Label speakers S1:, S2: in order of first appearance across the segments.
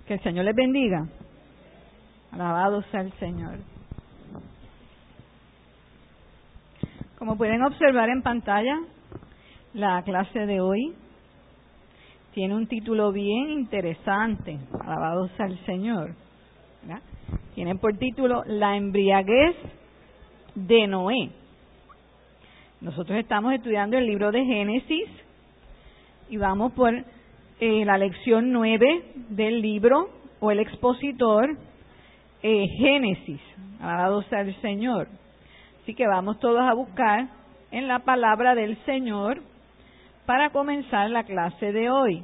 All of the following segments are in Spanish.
S1: Que el Señor les bendiga. Alabado sea el Señor. Como pueden observar en pantalla, la clase de hoy tiene un título bien interesante. Alabado sea el Señor. ¿Verdad? Tiene por título La embriaguez de Noé. Nosotros estamos estudiando el libro de Génesis y vamos por la lección 9 del libro o el expositor Génesis. Alabado sea el Señor. Así que vamos todos a buscar en la palabra del Señor para comenzar la clase de hoy.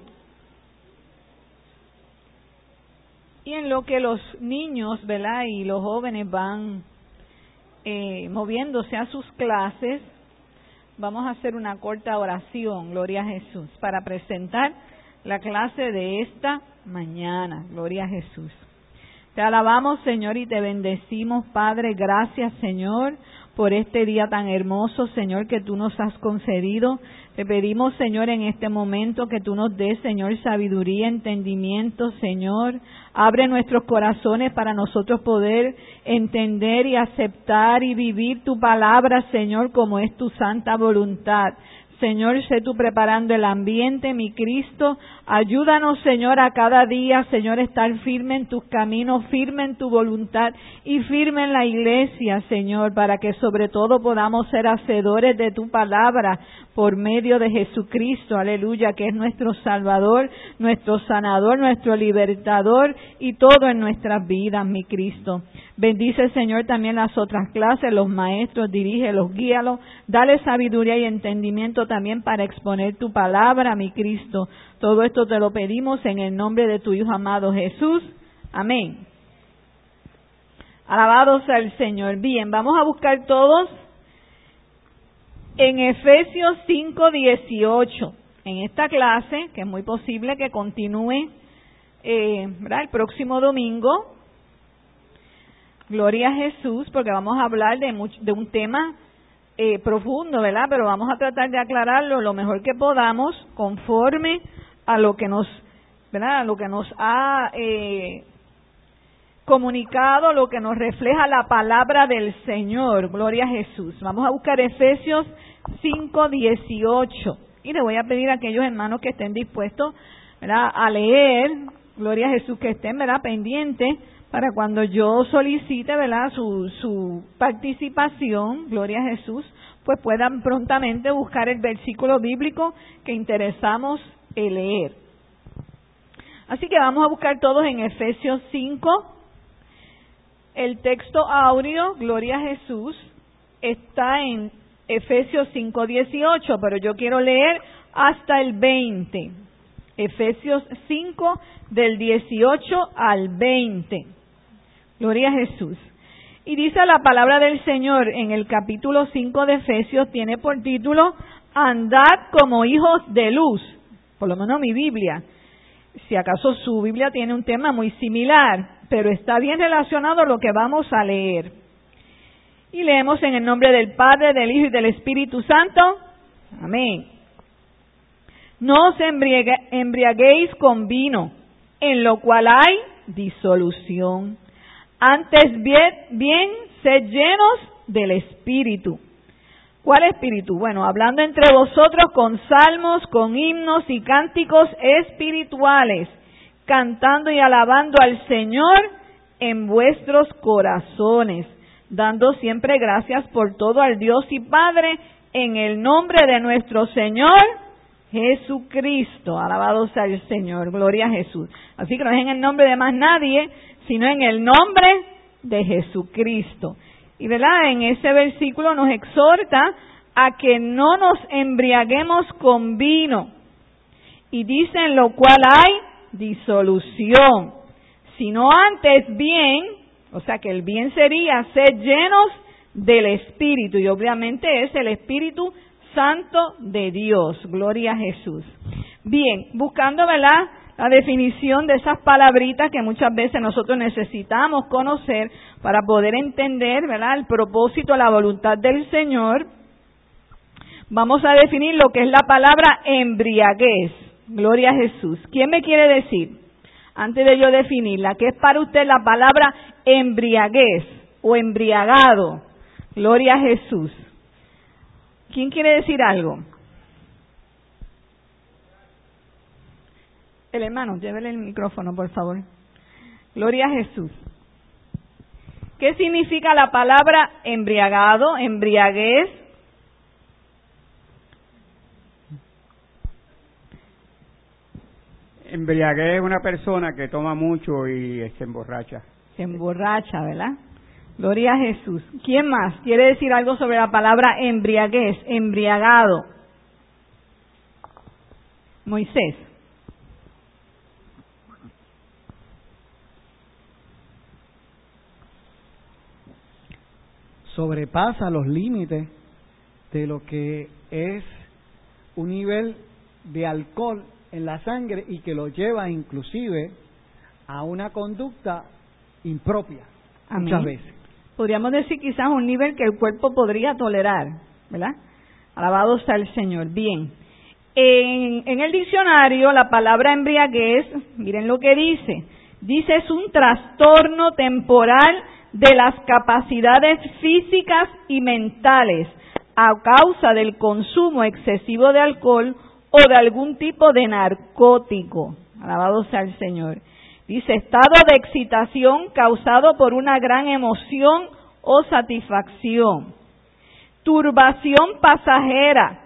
S1: Y en lo que los niños, ¿verdad?, y los jóvenes van moviéndose a sus clases, vamos a hacer una corta oración, gloria a Jesús, para presentar la clase de esta mañana, gloria a Jesús. Te alabamos, Señor, y te bendecimos, Padre. Gracias, Señor, por este día tan hermoso, Señor, que tú nos has concedido. Te pedimos, Señor, en este momento que tú nos des, Señor, sabiduría, entendimiento, Señor. Abre nuestros corazones para nosotros poder entender y aceptar y vivir tu palabra, Señor, como es tu santa voluntad. Señor, sé tú preparando el ambiente, mi Cristo. Ayúdanos, Señor, a cada día, Señor, estar firme en tus caminos, firme en tu voluntad y firme en la iglesia, Señor, para que sobre todo podamos ser hacedores de tu palabra por medio de Jesucristo, aleluya, que es nuestro Salvador, nuestro sanador, nuestro libertador y todo en nuestras vidas, mi Cristo. Bendice, Señor, también las otras clases, los maestros, dirígelos, guíalos, dale sabiduría y entendimiento también para exponer tu palabra, mi Cristo. Todo esto te lo pedimos en el nombre de tu Hijo amado Jesús. Amén. Alabado sea el Señor. Bien, vamos a buscar todos en Efesios 5:18. En esta clase, que es muy posible que continúe ¿verdad?, el próximo domingo. Gloria a Jesús, porque vamos a hablar de un tema profundo, ¿verdad? Pero vamos a tratar de aclararlo lo mejor que podamos, conforme a lo que nos, ¿verdad?, a lo que nos ha comunicado, lo que nos refleja la palabra del Señor. Gloria a Jesús. Vamos a buscar Efesios 5:18. Y le voy a pedir a aquellos hermanos que estén dispuestos, ¿verdad?, a leer, gloria a Jesús, que estén, ¿verdad?, pendientes para cuando yo solicite, ¿verdad?, su participación, gloria a Jesús, pues puedan prontamente buscar el versículo bíblico que interesamos leer. Así que vamos a buscar todos en Efesios 5. El texto áureo, gloria a Jesús, está en Efesios 5:18, pero yo quiero leer hasta el 20. Efesios 5, del 18 al 20. Gloria a Jesús. Y dice la palabra del Señor en el capítulo 5 de Efesios, tiene por título, Andad como hijos de luz. Por lo menos mi Biblia. Si acaso su Biblia tiene un tema muy similar, pero está bien relacionado a lo que vamos a leer. Y leemos en el nombre del Padre, del Hijo y del Espíritu Santo. Amén. No os embriaguéis con vino, en lo cual hay disolución. Antes bien, sed llenos del Espíritu. ¿Cuál Espíritu? Bueno, hablando entre vosotros con salmos, con himnos y cánticos espirituales, cantando y alabando al Señor en vuestros corazones, dando siempre gracias por todo al Dios y Padre, en el nombre de nuestro Señor Jesucristo. Alabado sea el Señor, gloria a Jesús. Así que no es en el nombre de más nadie, sino en el nombre de Jesucristo. Y verdad, en ese versículo nos exhorta a que no nos embriaguemos con vino. Y dice, en lo cual hay disolución, sino antes bien, o sea que el bien sería ser llenos del Espíritu, y obviamente es el Espíritu Santo de Dios. Gloria a Jesús. Bien, buscando, ¿verdad?, la definición de esas palabritas que muchas veces nosotros necesitamos conocer para poder entender, ¿verdad?, el propósito, la voluntad del Señor. Vamos a definir lo que es la palabra embriaguez. Gloria a Jesús. ¿Quién me quiere decir? antes de yo definirla, ¿qué es para usted la palabra embriaguez o embriagado? Gloria a Jesús. ¿Quién quiere decir algo? El hermano, llévele el micrófono, por favor. Gloria a Jesús. ¿Qué significa la palabra embriagado, embriaguez?
S2: Embriaguez es una persona que toma mucho y se emborracha.
S1: Se emborracha, ¿verdad? Gloria a Jesús. ¿Quién más quiere decir algo sobre la palabra embriaguez, embriagado? Moisés.
S3: Sobrepasa los límites de lo que es un nivel de alcohol en la sangre y que lo lleva inclusive a una conducta impropia. Amén. Muchas veces.
S1: Podríamos decir quizás un nivel que el cuerpo podría tolerar, ¿verdad? Alabado sea el Señor. Bien. En el diccionario la palabra embriaguez, miren lo que dice. Dice es un trastorno temporal de las capacidades físicas y mentales a causa del consumo excesivo de alcohol o de algún tipo de narcótico. Alabado sea el Señor. Dice, estado de excitación causado por una gran emoción o satisfacción. Turbación pasajera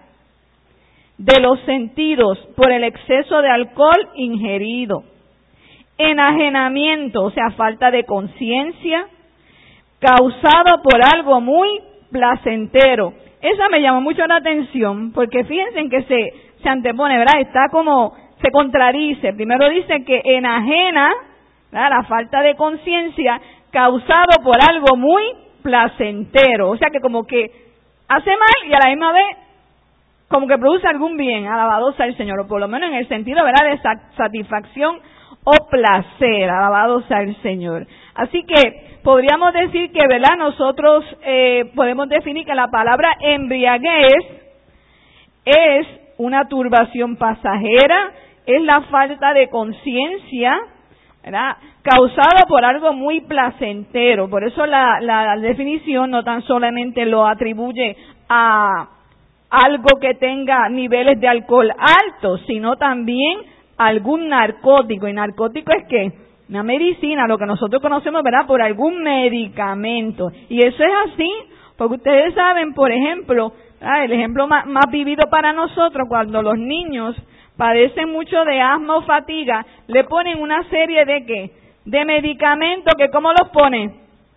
S1: de los sentidos por el exceso de alcohol ingerido. Enajenamiento, o sea, falta de conciencia, causado por algo muy placentero. Esa me llamó mucho la atención, porque fíjense en que se antepone, ¿verdad? Está como, se contradice. Primero dice que enajena, ¿verdad?, la falta de conciencia, causado por algo muy placentero. O sea que como que hace mal y a la misma vez como que produce algún bien. Alabado sea el Señor, o por lo menos en el sentido, ¿verdad?, de satisfacción o placer. Alabado sea el Señor. Así que podríamos decir que, ¿verdad?, nosotros podemos definir que la palabra embriaguez es una turbación pasajera, es la falta de conciencia, ¿verdad?, causada por algo muy placentero. Por eso la definición no tan solamente lo atribuye a algo que tenga niveles de alcohol altos, sino también algún narcótico. Y narcótico es ¿qué? Una medicina, lo que nosotros conocemos, ¿verdad?, por algún medicamento. Y eso es así, porque ustedes saben, por ejemplo, el ejemplo más vivido para nosotros, cuando los niños padecen mucho de asma o fatiga, le ponen una serie de ¿qué? De medicamentos que ¿cómo los ponen?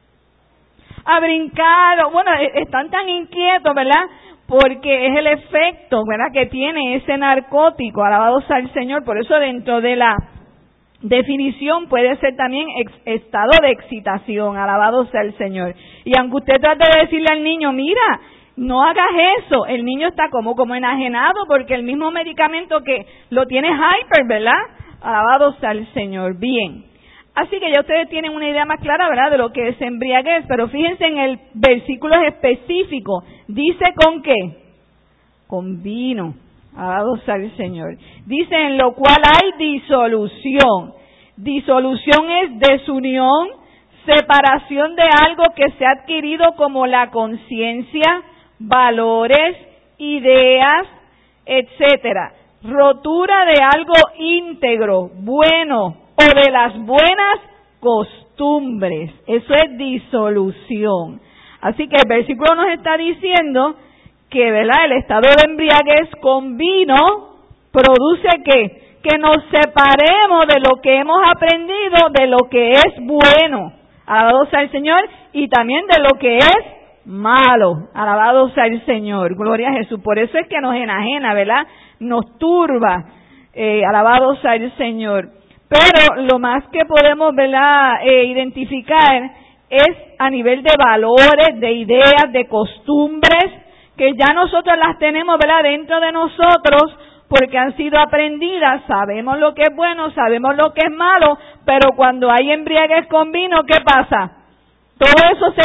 S1: A brincar, bueno, están tan inquietos, ¿verdad?, porque es el efecto, ¿verdad?, que tiene ese narcótico. Alabado sea el Señor. Por eso dentro de la definición puede ser también estado de excitación. Alabado sea el Señor. Y aunque usted trate de decirle al niño, mira, no hagas eso, el niño está como enajenado porque el mismo medicamento que lo tiene hyper, ¿verdad? Alabado sea el Señor. Bien. Así que ya ustedes tienen una idea más clara, ¿verdad?, de lo que es embriaguez, pero fíjense en el versículo específico. Dice ¿con qué? Con vino. Alabado sea el Señor. Dice en lo cual hay disolución. Disolución es desunión, separación de algo que se ha adquirido como la conciencia, valores, ideas, etcétera. Rotura de algo íntegro, bueno, o de las buenas costumbres. Eso es disolución. Así que el versículo nos está diciendo que, ¿verdad?, el estado de embriaguez con vino produce ¿qué? Que nos separemos de lo que hemos aprendido, de lo que es bueno. Alabado sea el Señor, y también de lo que es malo. Alabado sea el Señor. Gloria a Jesús. Por eso es que nos enajena, ¿verdad? Nos turba. Alabado sea el Señor. Pero lo más que podemos, ¿verdad?, identificar es a nivel de valores, de ideas, de costumbres, que ya nosotros las tenemos, ¿verdad?, dentro de nosotros, porque han sido aprendidas. Sabemos lo que es bueno, sabemos lo que es malo, pero cuando hay embriaguez con vino, ¿qué pasa? Todo eso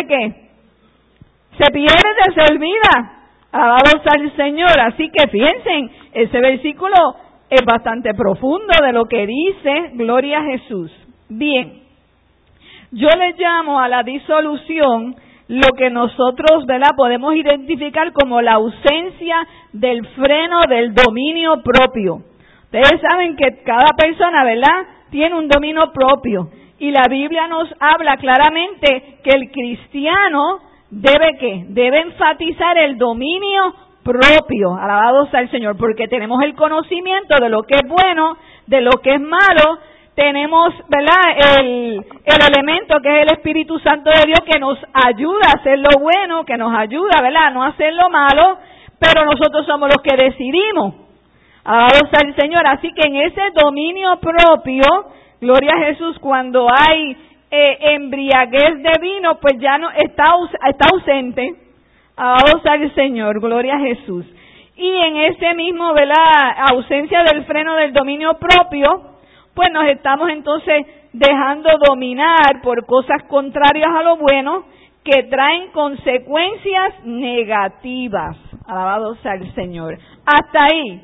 S1: se pierde, se olvida. Alabado sea el Señor. Así que fíjense, ese versículo es bastante profundo de lo que dice, gloria a Jesús. Bien, yo le llamo a la disolución lo que nosotros, ¿verdad?, podemos identificar como la ausencia del freno del dominio propio. Ustedes saben que cada persona, ¿verdad?, tiene un dominio propio. Y la Biblia nos habla claramente que el cristiano debe, ¿qué? Debe enfatizar el dominio propio. Alabado sea el Señor, porque tenemos el conocimiento de lo que es bueno, de lo que es malo. Tenemos, ¿verdad?, el elemento que es el Espíritu Santo de Dios que nos ayuda a hacer lo bueno, que nos ayuda, ¿verdad?, a no hacer lo malo, pero nosotros somos los que decidimos. Alabado sea el Señor. Así que en ese dominio propio, gloria a Jesús, cuando hay embriaguez de vino, pues ya no está ausente. Alabado sea el Señor, gloria a Jesús. Y en ese mismo, ¿verdad?, ausencia del freno del dominio propio, pues nos estamos entonces dejando dominar por cosas contrarias a lo bueno que traen consecuencias negativas. Alabado sea el Señor. Hasta ahí.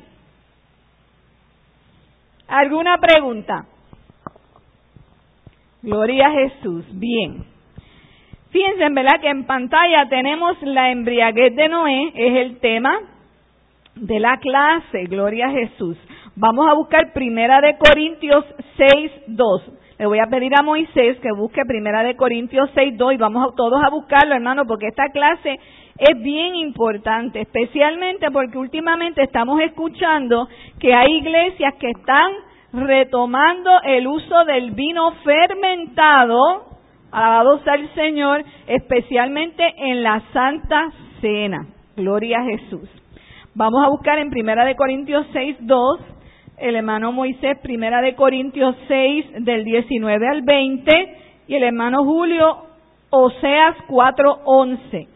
S1: ¿Alguna pregunta? Gloria a Jesús. Bien. Fíjense, ¿verdad?, que en pantalla tenemos la embriaguez de Noé, es el tema de la clase. Gloria a Jesús. Vamos a buscar Primera de Corintios 6:2. Le voy a pedir a Moisés que busque Primera de Corintios 6:2 y vamos todos a buscarlo, hermano, porque esta clase es bien importante, especialmente porque últimamente estamos escuchando que hay iglesias que están retomando el uso del vino fermentado, alabado sea el Señor, especialmente en la Santa Cena. Gloria a Jesús. Vamos a buscar en Primera de Corintios 6:2, el hermano Moisés, Primera de Corintios 6, del 19 al 20, y el hermano Julio, Oseas 4:11.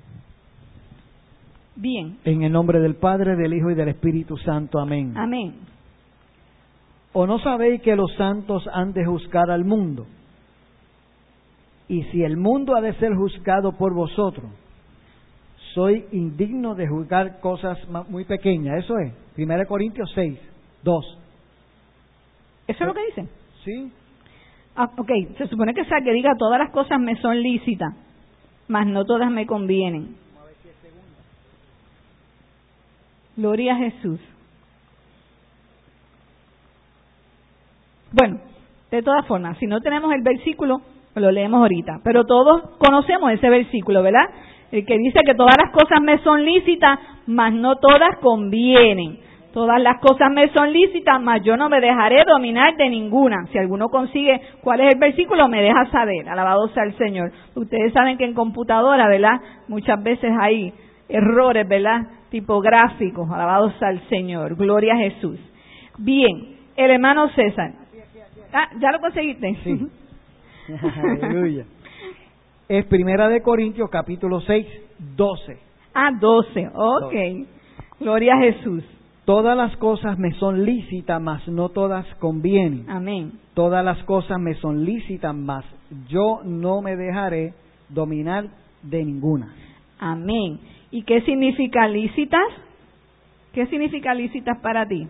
S1: Bien.
S3: En el nombre del Padre, del Hijo y del Espíritu Santo. Amén.
S1: Amén.
S3: ¿O no sabéis que los santos han de juzgar al mundo? Y si el mundo ha de ser juzgado por vosotros, soy indigno de juzgar cosas muy pequeñas. Eso es, 1 Corintios 6:2.
S1: ¿Eso es lo que dice?
S3: Sí.
S1: Ok, se supone que sea que diga todas las cosas me son lícitas, mas no todas me convienen. Gloria a Jesús. Bueno, de todas formas, si no tenemos el versículo, lo leemos ahorita. Pero todos conocemos ese versículo, ¿verdad? El que dice que todas las cosas me son lícitas, mas no todas convienen. Todas las cosas me son lícitas, mas yo no me dejaré dominar de ninguna. Si alguno consigue cuál es el versículo, me deja saber. Alabado sea el Señor. Ustedes saben que en computadora, ¿verdad?, muchas veces hay errores, ¿verdad?, tipográficos. Alabado sea el Señor. Gloria a Jesús. Bien, el hermano César. Ah, ¿ya lo conseguiste?
S3: Sí. Aleluya. Es 1 de Corintios capítulo 6:12.
S1: Ah, 12. Ok. Gloria a Jesús.
S3: Todas las cosas me son lícitas, mas no todas convienen.
S1: Amén.
S3: Todas las cosas me son lícitas, mas yo no me dejaré dominar de ninguna.
S1: Amén. ¿Y qué significa lícitas? ¿Qué significa lícitas para ti?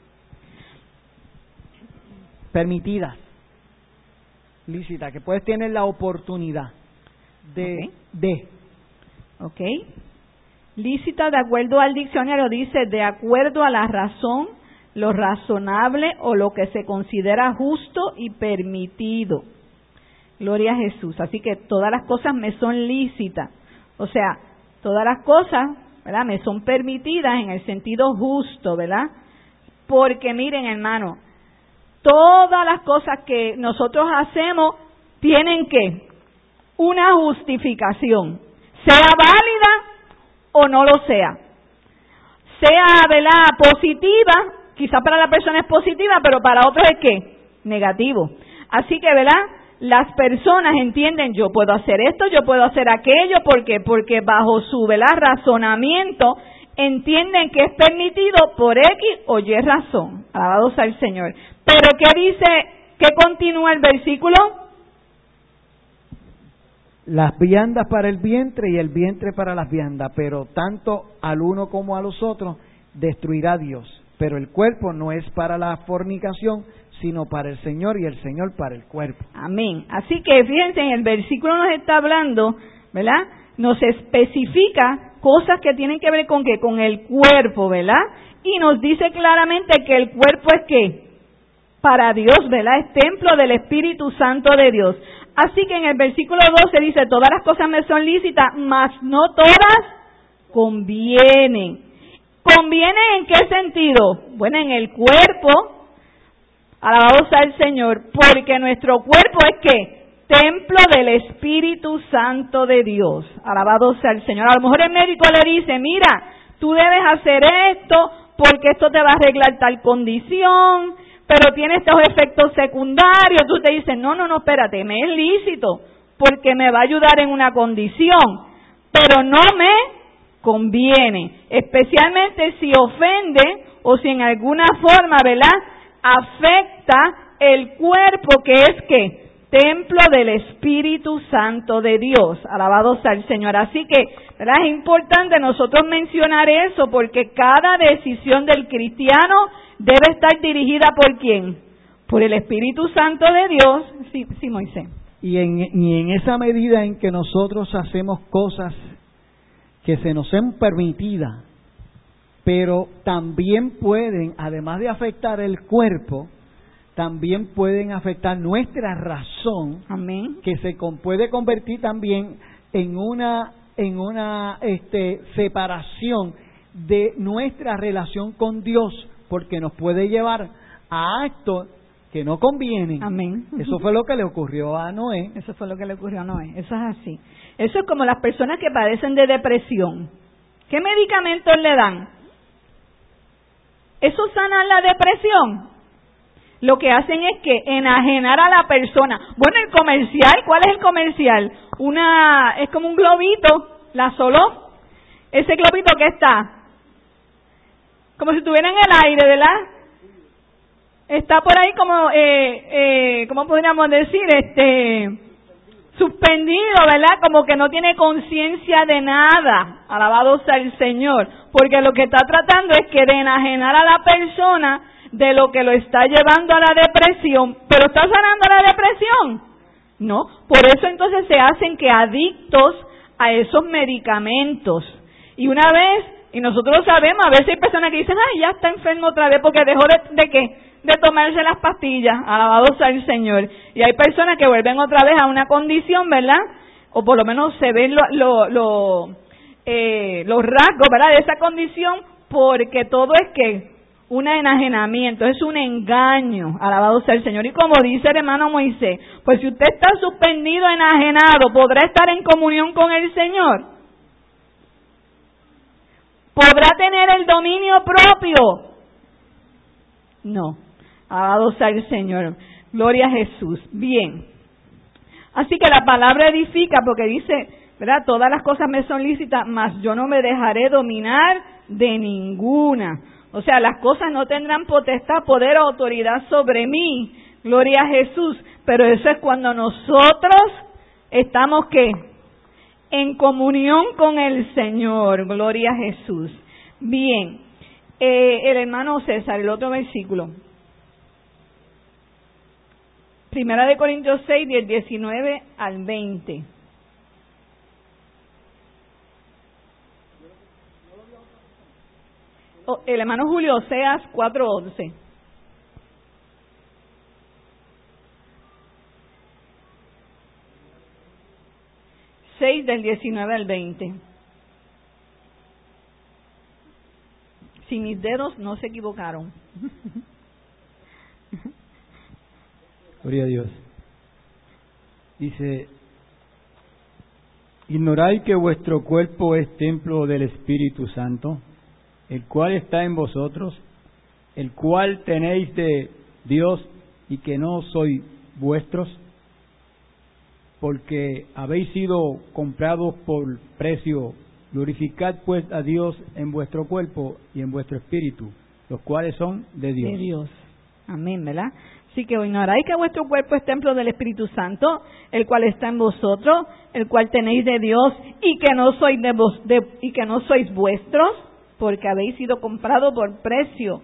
S3: Permitidas. Lícitas, que puedes tener la oportunidad de.
S1: Ok. Lícita, de acuerdo al diccionario, dice de acuerdo a la razón, lo razonable o lo que se considera justo y permitido. Gloria a Jesús. Así que todas las cosas me son lícitas. O sea, todas las cosas, ¿verdad?, me son permitidas en el sentido justo, ¿verdad? Porque miren, hermano, todas las cosas que nosotros hacemos tienen que una justificación, sea válida o no lo sea, ¿verdad?, positiva, quizás para la persona es positiva, pero para otros es ¿qué? Negativo. Así que, ¿verdad?, las personas entienden, yo puedo hacer esto, yo puedo hacer aquello, porque bajo su, ¿verdad?, razonamiento entienden que es permitido por X o Y razón. Alabado sea el Señor. Pero ¿qué dice? ¿Qué continúa el versículo?
S3: Las viandas para el vientre y el vientre para las viandas, pero tanto al uno como a los otros destruirá Dios. pero el cuerpo no es para la fornicación, sino para el Señor y el Señor para el cuerpo.
S1: Amén. Así que fíjense, en el versículo nos está hablando, ¿verdad? Nos especifica cosas que tienen que ver con ¿qué? Con el cuerpo, ¿verdad? Y nos dice claramente que el cuerpo es ¿qué? Para Dios, ¿verdad? Es templo del Espíritu Santo de Dios. Así que en el versículo 12 dice, todas las cosas me son lícitas, mas no todas convienen. ¿Conviene en qué sentido? Bueno, en el cuerpo, alabado sea el Señor, porque nuestro cuerpo es ¿qué? Templo del Espíritu Santo de Dios. Alabado sea el Señor. A lo mejor el médico le dice, mira, tú debes hacer esto porque esto te va a arreglar tal condición, pero tiene estos efectos secundarios. Tú te dices, no, espérate, me es lícito porque me va a ayudar en una condición, pero no me conviene, especialmente si ofende o si en alguna forma, ¿verdad?, afecta el cuerpo que es ¿qué? Templo del Espíritu Santo de Dios. Alabado sea el Señor. Así que, ¿verdad?, es importante nosotros mencionar eso porque cada decisión del cristiano debe estar dirigida ¿por quién? Por el Espíritu Santo de Dios. Sí, Moisés.
S3: Y en esa medida en que nosotros hacemos cosas que se nos son permitidas, pero también pueden, además de afectar el cuerpo, también pueden afectar nuestra razón.
S1: Amén.
S3: Que se puede convertir también en una separación de nuestra relación con Dios, porque nos puede llevar a actos que no convienen.
S1: Amén.
S3: Eso fue lo que le ocurrió a Noé.
S1: Eso fue lo que le ocurrió a Noé. Eso es así. Eso es como las personas que padecen de depresión. ¿Qué medicamentos le dan? ¿Eso sana la depresión? Lo que hacen es que enajenar a la persona. Bueno, el comercial, ¿cuál es el comercial? Es como un globito, la Soló. Ese globito que está como si estuviera en el aire, ¿verdad? Está por ahí como, ¿cómo podríamos decir? Suspendido, ¿verdad? Como que no tiene conciencia de nada. Alabado sea el Señor. Porque lo que está tratando es que de enajenar a la persona de lo que lo está llevando a la depresión. ¿Pero está sanando la depresión? No. Por eso entonces se hacen que adictos a esos medicamentos. Y una vez, y nosotros sabemos, a veces hay personas que dicen, ay, ya está enfermo otra vez porque dejó ¿de qué? De tomarse las pastillas. Alabado sea el Señor. Y hay personas que vuelven otra vez a una condición, ¿verdad? O por lo menos se ven los rasgos, ¿verdad?, de esa condición, porque todo es que un enajenamiento, es un engaño. Alabado sea el Señor. Y como dice el hermano Moisés, pues si usted está suspendido, enajenado, ¿podrá estar en comunión con el Señor? ¿Podrá tener el dominio propio? No. Alabado sea el Señor. Gloria a Jesús. Bien. Así que la palabra edifica porque dice, ¿verdad? Todas las cosas me son lícitas, mas yo no me dejaré dominar de ninguna. O sea, las cosas no tendrán potestad, poder o autoridad sobre mí. Gloria a Jesús. Pero eso es cuando nosotros estamos, ¿qué? En comunión con el Señor. Gloria a Jesús. Bien. El hermano César, el otro versículo. 1 Corintios 6, del 19 al 20. El hermano Julio, Oseas 4:11. Del 19 al 20. Si mis dedos no se equivocaron.
S4: Gloria a Dios. Dice, ignoráis que vuestro cuerpo es templo del Espíritu Santo, el cual está en vosotros, el cual tenéis de Dios y que no sois vuestros, porque habéis sido comprados por precio. Glorificad pues a Dios en vuestro cuerpo y en vuestro espíritu, los cuales son de Dios.
S1: De Dios. Amén, ¿verdad? Así que ignoráis que vuestro cuerpo es templo del Espíritu Santo, el cual está en vosotros, el cual tenéis de Dios y que no sois y que no sois vuestros, porque habéis sido comprados por precio.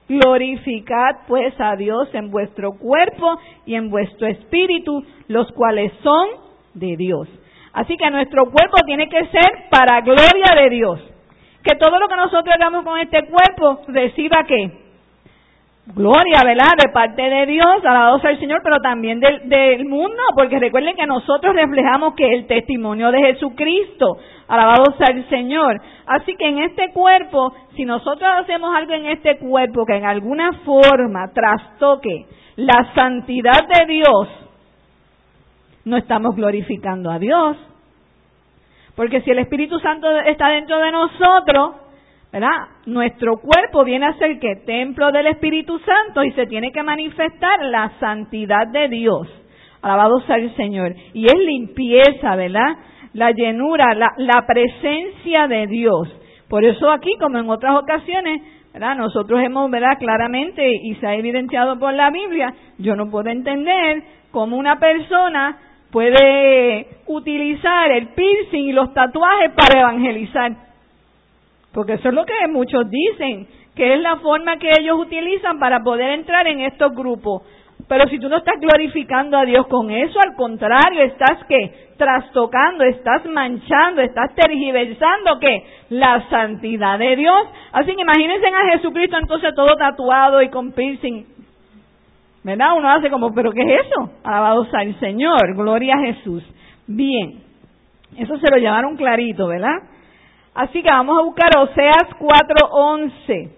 S1: Glorificad pues a Dios en vuestro cuerpo y en vuestro espíritu, los cuales son de Dios. Así que nuestro cuerpo tiene que ser para gloria de Dios. Que todo lo que nosotros hagamos con este cuerpo reciba ¿qué? Gloria, ¿verdad? De parte de Dios, alabado sea el Señor, pero también del mundo, porque recuerden que nosotros reflejamos que el testimonio de Jesucristo, alabado sea el Señor. Así que en este cuerpo, si nosotros hacemos algo en este cuerpo que en alguna forma trastoque la santidad de Dios, no estamos glorificando a Dios. Porque si el Espíritu Santo está dentro de nosotros, ¿verdad? Nuestro cuerpo viene a ser ¿qué? Templo del Espíritu Santo y se tiene que manifestar la santidad de Dios. Alabado sea el Señor. Y es limpieza, ¿verdad? La llenura, la presencia de Dios. Por eso aquí, como en otras ocasiones, ¿verdad? Nosotros hemos, ¿verdad? Claramente, y se ha evidenciado por la Biblia, yo no puedo entender cómo una persona puede utilizar el piercing y los tatuajes para evangelizar. Porque eso es lo que muchos dicen, que es la forma que ellos utilizan para poder entrar en estos grupos. Pero si tú no estás glorificando a Dios con eso, al contrario, estás ¿qué? Trastocando, estás manchando, estás tergiversando ¿qué? La santidad de Dios. Así que imagínense a Jesucristo entonces todo tatuado y con piercing, ¿verdad? Uno hace como, ¿pero qué es eso? Alabado sea el Señor, gloria a Jesús. Bien, eso se lo llevaron clarito, ¿verdad? Así que vamos a buscar Oseas 4:11.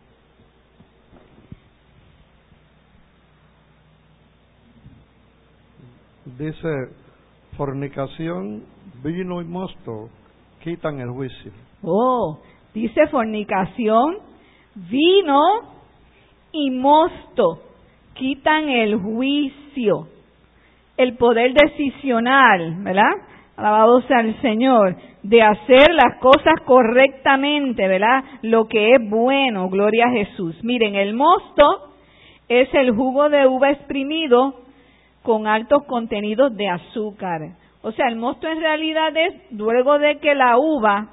S5: Dice, fornicación, vino y mosto quitan el juicio.
S1: Oh, dice fornicación, vino y mosto quitan el juicio, el poder decisional, ¿verdad? Alabado sea el Señor, de hacer las cosas correctamente, ¿verdad? Lo que es bueno, gloria a Jesús. Miren, el mosto es el jugo de uva exprimido con altos contenidos de azúcar. O sea, el mosto en realidad es luego de que la uva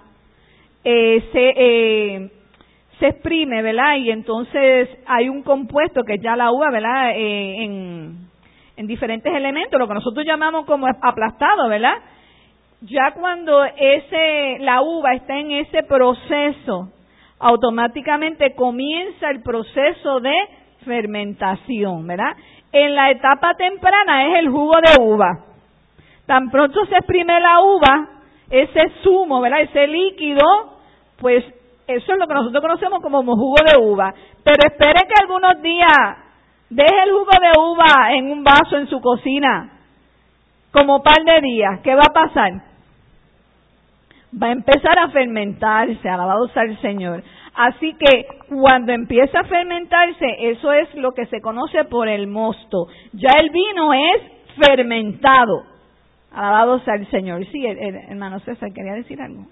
S1: se exprime, ¿verdad? Y entonces hay un compuesto que ya la uva, ¿verdad? En diferentes elementos, lo que nosotros llamamos como aplastado, ¿verdad? Ya cuando la uva está en ese proceso, automáticamente comienza el proceso de fermentación, ¿verdad? En la etapa temprana es el jugo de uva. Tan pronto se exprime la uva, ese zumo, ¿verdad? Ese líquido, pues eso es lo que nosotros conocemos como jugo de uva. Pero espere que algunos días deje el jugo de uva en un vaso en su cocina, como par de días. ¿Qué va a pasar? Va a empezar a fermentarse, alabado sea el Señor. Así que cuando empieza a fermentarse, eso es lo que se conoce por el mosto. Ya el vino es fermentado. Alabado sea el Señor. Sí, hermano César, ¿quería decir algo?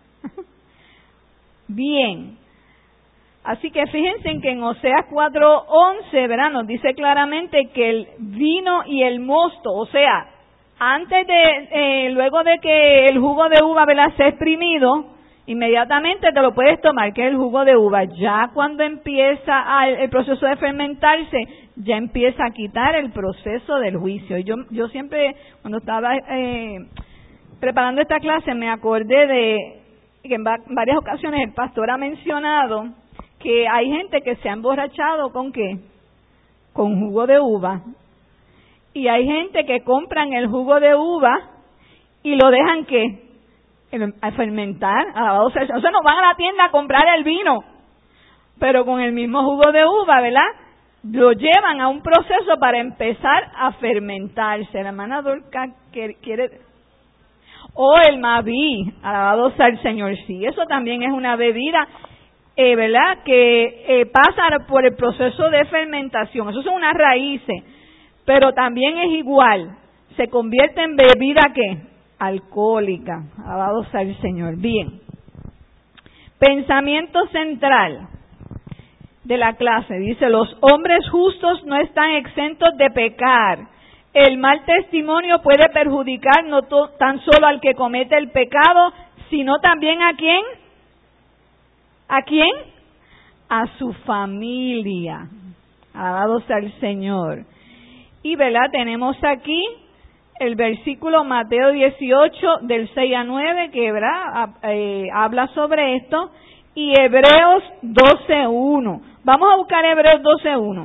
S1: Bien. Así que fíjense en que en Oseas 4:11, ¿verdad? Nos dice claramente que el vino y el mosto, o sea, antes luego de que el jugo de uva, ¿verdad?, sea exprimido, inmediatamente te lo puedes tomar, que es el jugo de uva. Ya cuando empieza el proceso de fermentarse, ya empieza a quitar el proceso del juicio. Y yo siempre, cuando estaba preparando esta clase, me acordé de que en varias ocasiones el pastor ha mencionado que hay gente que se ha emborrachado ¿con qué? Con jugo de uva. Y hay gente que compran el jugo de uva y lo dejan ¿qué? A fermentar. O sea, no van a la tienda a comprar el vino, pero con el mismo jugo de uva, ¿verdad? Lo llevan a un proceso para empezar a fermentarse. La hermana Dorca quiere... O el Maví, alabado sea el Señor, sí. Eso también es una bebida, ¿verdad?, que pasa por el proceso de fermentación. Eso son unas raíces, pero también es igual. Se convierte en bebida, ¿qué? Alcohólica. Alabado sea el Señor. Bien. Pensamiento central de la clase. Dice, los hombres justos no están exentos de pecar. El mal testimonio puede perjudicar no tan solo al que comete el pecado, sino también ¿a quién? ¿A quién? a su familia. Alabado sea el Señor. Y, ¿verdad? Tenemos aquí el versículo Mateo 18, del 6 a 9, que, ¿verdad? Habla sobre esto. Y Hebreos 12:1. Vamos a buscar Hebreos 12:1.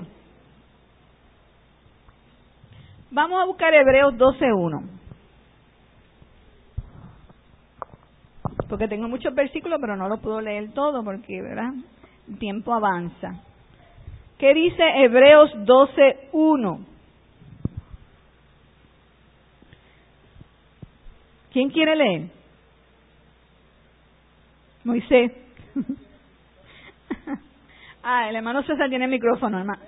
S1: Vamos a buscar Hebreos 12:1. Porque tengo muchos versículos, pero no los puedo leer todo porque, ¿verdad? El tiempo avanza. ¿Qué dice Hebreos 12:1? ¿Quién quiere leer? Moisés. El hermano César tiene el micrófono, hermano.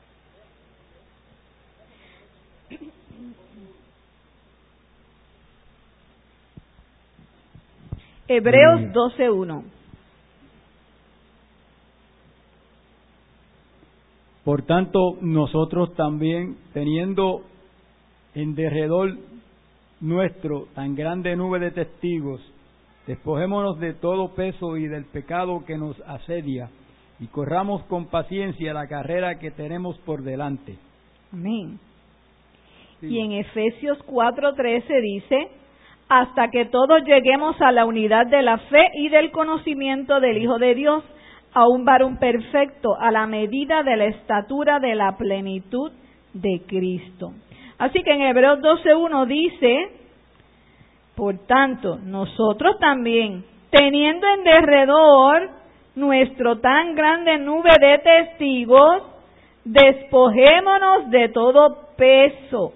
S1: Hebreos 12:1.
S4: Por tanto, nosotros también, teniendo en derredor nuestro tan grande nube de testigos, despojémonos de todo peso y del pecado que nos asedia, y corramos con paciencia la carrera que tenemos por delante.
S1: Amén.
S4: Sí.
S1: Y en Efesios 4:13 dice: hasta que todos lleguemos a la unidad de la fe y del conocimiento del Hijo de Dios, a un varón perfecto, a la medida de la estatura de la plenitud de Cristo. Así que en Hebreos 12:1 dice: por tanto, nosotros también, teniendo en derredor nuestro tan grande nube de testigos, despojémonos de todo peso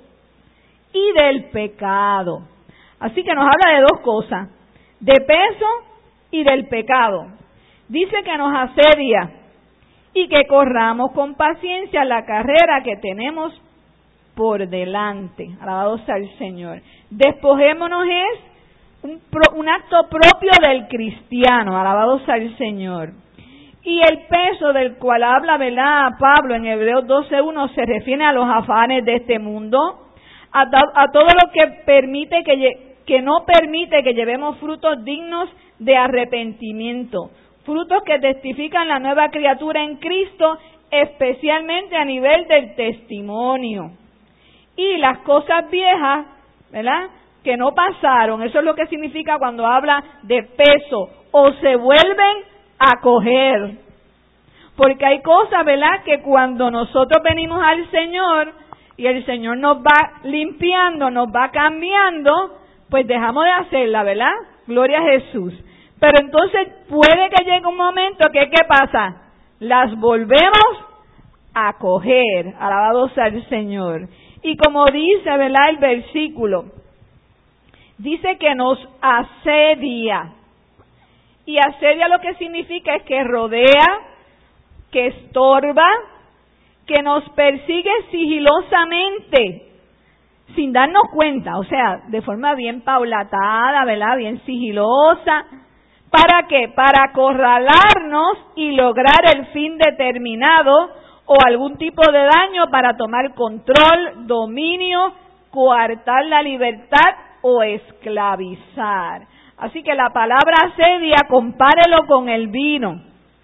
S1: y del pecado. Así que nos habla de dos cosas: de peso y del pecado. Dice que nos asedia y que corramos con paciencia la carrera que tenemos por delante. Alabado sea el Señor. Despojémonos es un acto propio del cristiano. Alabado sea el Señor. Y el peso del cual habla, ¿verdad?, Pablo en Hebreos 12:1 se refiere a los afanes de este mundo, a todo lo que permite que no permite que llevemos frutos dignos de arrepentimiento, frutos que testifican la nueva criatura en Cristo, especialmente a nivel del testimonio. Y las cosas viejas, ¿verdad?, que no pasaron, eso es lo que significa cuando habla de peso, o se vuelven a coger. Porque hay cosas, ¿verdad?, que cuando nosotros venimos al Señor y el Señor nos va limpiando, nos va cambiando, pues dejamos de hacerla, ¿verdad? Gloria a Jesús. Pero entonces puede que llegue un momento que, ¿qué pasa? Las volvemos a coger. Alabado sea el Señor. Y como dice, ¿verdad?, el versículo, dice que nos asedia. Y asedia lo que significa es que rodea, que estorba, que nos persigue sigilosamente, sin darnos cuenta, o sea, de forma bien paulatada, ¿verdad?, bien sigilosa. ¿Para qué? Para acorralarnos y lograr el fin determinado o algún tipo de daño, para tomar control, dominio, coartar la libertad o esclavizar. Así que la palabra asedia, compárelo con el vino.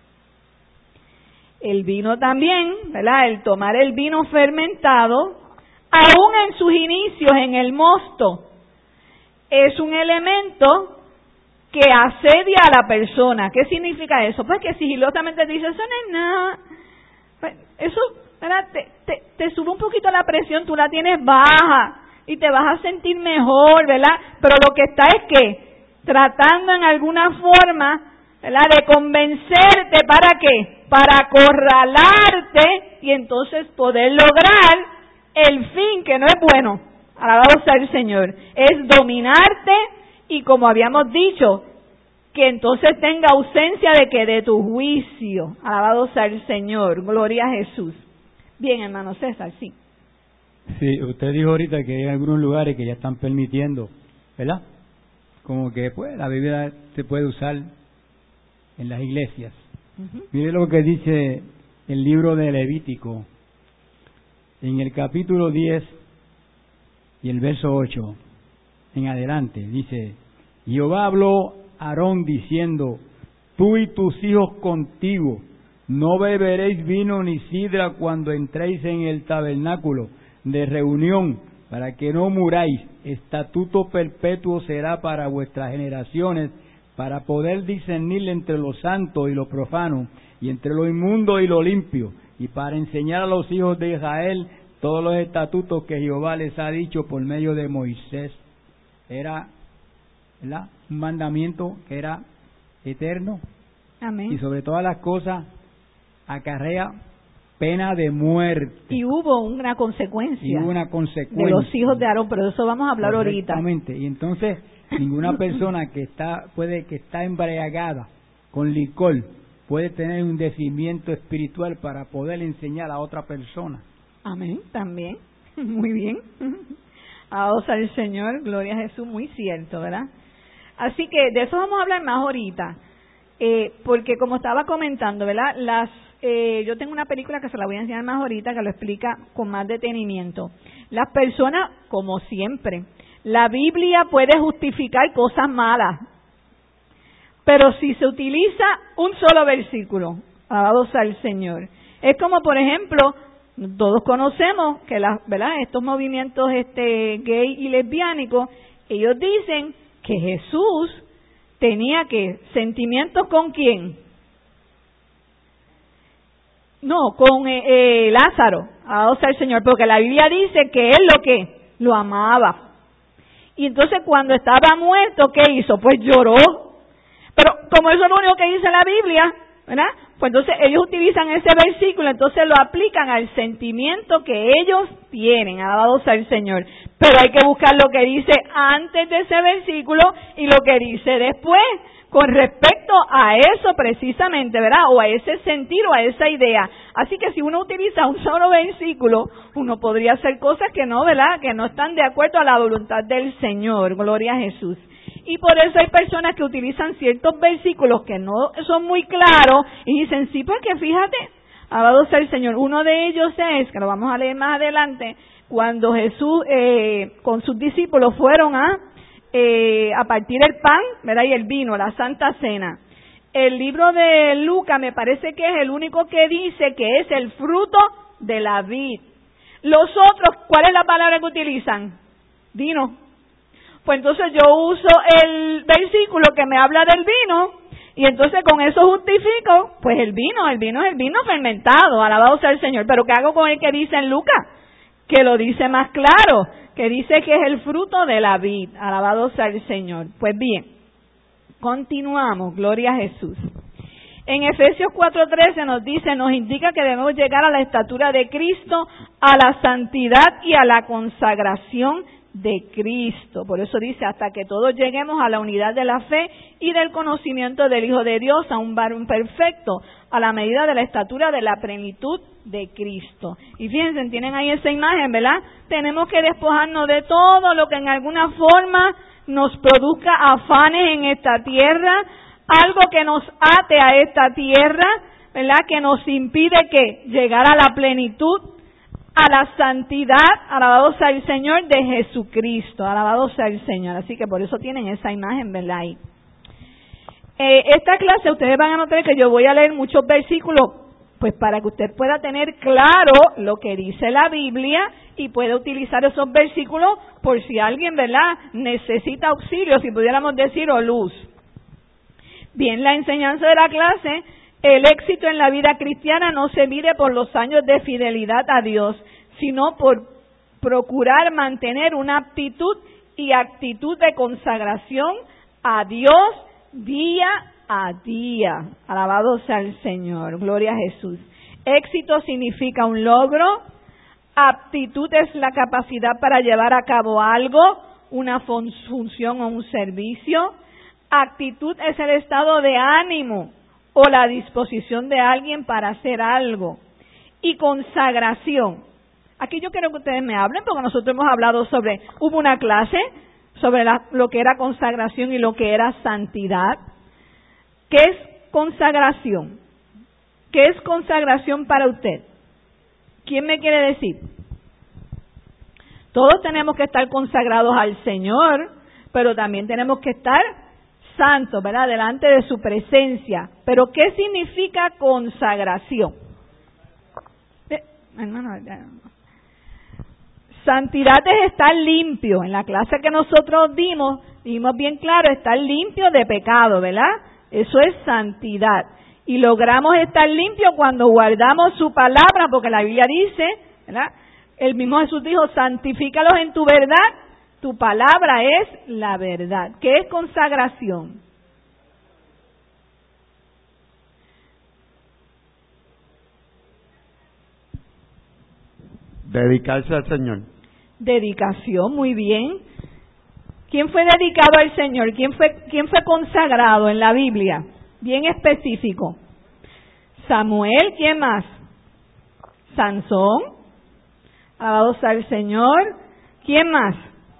S1: El vino también, ¿verdad?, el tomar el vino fermentado, aún en sus inicios en el mosto, es un elemento que asedia a la persona. ¿Qué significa eso? Pues que sigilosamente dice, eso no es nada. Pues eso, ¿verdad?, te sube un poquito la presión, tú la tienes baja y te vas a sentir mejor, ¿verdad? Pero lo que está es que tratando en alguna forma, ¿verdad?, de convencerte, ¿para qué? Para acorralarte y entonces poder lograr el fin, que no es bueno. Alabado sea el Señor. Es dominarte y, como habíamos dicho, que entonces tenga ausencia de tu juicio. Alabado sea el Señor. Gloria a Jesús. Bien, hermano César, sí.
S4: Sí, usted dijo ahorita que hay algunos lugares que ya están permitiendo, ¿verdad?, como que pues la bebida se puede usar en las iglesias. Uh-huh. Mire lo que dice el libro de Levítico, en el capítulo 10 y el verso 8 en adelante, dice: Jehová habló a Aarón diciendo: tú y tus hijos contigo no beberéis vino ni sidra cuando entréis en el tabernáculo de reunión, para que no muráis. Estatuto perpetuo será para vuestras generaciones, para poder discernir entre lo santo y lo profano, y entre lo inmundo y lo limpio, y para enseñar a los hijos de Israel todos los estatutos que Jehová les ha dicho por medio de Moisés. Era, ¿verdad?, un mandamiento que era eterno.
S1: Amén.
S4: Y sobre todas las cosas acarrea pena de muerte.
S1: Y hubo una consecuencia.
S4: Y hubo una consecuencia
S1: de los hijos de Aarón, pero de eso vamos a hablar ahorita.
S4: Exactamente. Y entonces ninguna persona que está embriagada con licor puede tener un decimiento espiritual para poder enseñar a otra persona.
S1: Amén, también. Muy bien. Alabados al Señor, gloria a Jesús, muy cierto, ¿verdad? Así que de eso vamos a hablar más ahorita, porque como estaba comentando, ¿verdad? Yo tengo una película que se la voy a enseñar más ahorita que lo explica con más detenimiento. Las personas, como siempre, la Biblia puede justificar cosas malas, pero si se utiliza un solo versículo, alabados al Señor. Es como, por ejemplo, todos conocemos que ¿verdad?, estos movimientos gay y lesbiánicos, ellos dicen que Jesús tenía que sentimientos ¿con quién? No, con Lázaro, alabados al Señor, porque la Biblia dice que él lo amaba. Y entonces cuando estaba muerto, ¿qué hizo? Pues lloró. Pero como eso es lo único que dice la Biblia, ¿verdad? Pues entonces ellos utilizan ese versículo, entonces lo aplican al sentimiento que ellos tienen, alabados al Señor. Pero hay que buscar lo que dice antes de ese versículo y lo que dice después, con respecto a eso precisamente, ¿verdad? O a ese sentir o a esa idea. Así que si uno utiliza un solo versículo, uno podría hacer cosas que no, ¿verdad?, que no están de acuerdo a la voluntad del Señor, gloria a Jesús. Y por eso hay personas que utilizan ciertos versículos que no son muy claros y dicen, sí, porque fíjate, alabado sea el Señor. Uno de ellos es, que lo vamos a leer más adelante, cuando Jesús con sus discípulos fueron a partir el pan, ¿verdad?, y el vino, la Santa Cena. El libro de Lucas me parece que es el único que dice que es el fruto de la vid. Los otros, ¿cuál es la palabra que utilizan? Vino. Pues entonces yo uso el versículo que me habla del vino y entonces con eso justifico, pues el vino es el vino fermentado, alabado sea el Señor. Pero ¿qué hago con el que dice en Lucas? Que lo dice más claro, que dice que es el fruto de la vid, alabado sea el Señor. Pues bien, continuamos, gloria a Jesús. En Efesios 4:13 nos indica que debemos llegar a la estatura de Cristo, a la santidad y a la consagración de Cristo. Por eso dice, hasta que todos lleguemos a la unidad de la fe y del conocimiento del Hijo de Dios, a un varón perfecto, a la medida de la estatura de la plenitud de Cristo. Y fíjense, tienen ahí esa imagen, ¿verdad? Tenemos que despojarnos de todo lo que en alguna forma nos produzca afanes en esta tierra, algo que nos ate a esta tierra, ¿verdad?, que nos impide que llegar a la plenitud, a la santidad, alabado sea el Señor, de Jesucristo, alabado sea el Señor. Así que por eso tienen esa imagen, ¿verdad? Ahí. Esta clase ustedes van a notar que yo voy a leer muchos versículos, pues para que usted pueda tener claro lo que dice la Biblia y pueda utilizar esos versículos por si alguien, ¿verdad?, necesita auxilio, si pudiéramos decir, o luz. Bien, la enseñanza de la clase: el éxito en la vida cristiana no se mide por los años de fidelidad a Dios, sino por procurar mantener una aptitud y actitud de consagración a Dios día a día. Alabado sea el Señor, gloria a Jesús. Éxito significa un logro, aptitud es la capacidad para llevar a cabo algo, una función o un servicio. Actitud es el estado de ánimo o la disposición de alguien para hacer algo. Y consagración. Aquí yo quiero que ustedes me hablen, porque nosotros hemos hablado hubo una clase sobre lo que era consagración y lo que era santidad. ¿Qué es consagración? ¿Qué es consagración para usted? ¿Quién me quiere decir? Todos tenemos que estar consagrados al Señor, pero también tenemos que estar santos, ¿verdad? Delante de su presencia. Pero ¿qué significa consagración? Hermano, santidad es estar limpio. En la clase que nosotros dimos bien claro, estar limpio de pecado, ¿verdad? Eso es santidad. Y logramos estar limpios cuando guardamos su palabra, porque la Biblia dice, ¿verdad? El mismo Jesús dijo, santifícalos en tu verdad, tu palabra es la verdad. ¿Qué es consagración?
S5: Dedicarse al Señor.
S1: Dedicación, muy bien. ¿Quién fue dedicado al Señor? ¿Quién fue consagrado en la Biblia? Bien específico. Samuel, ¿quién más? Sansón. Alabado sea el Señor. ¿Quién más?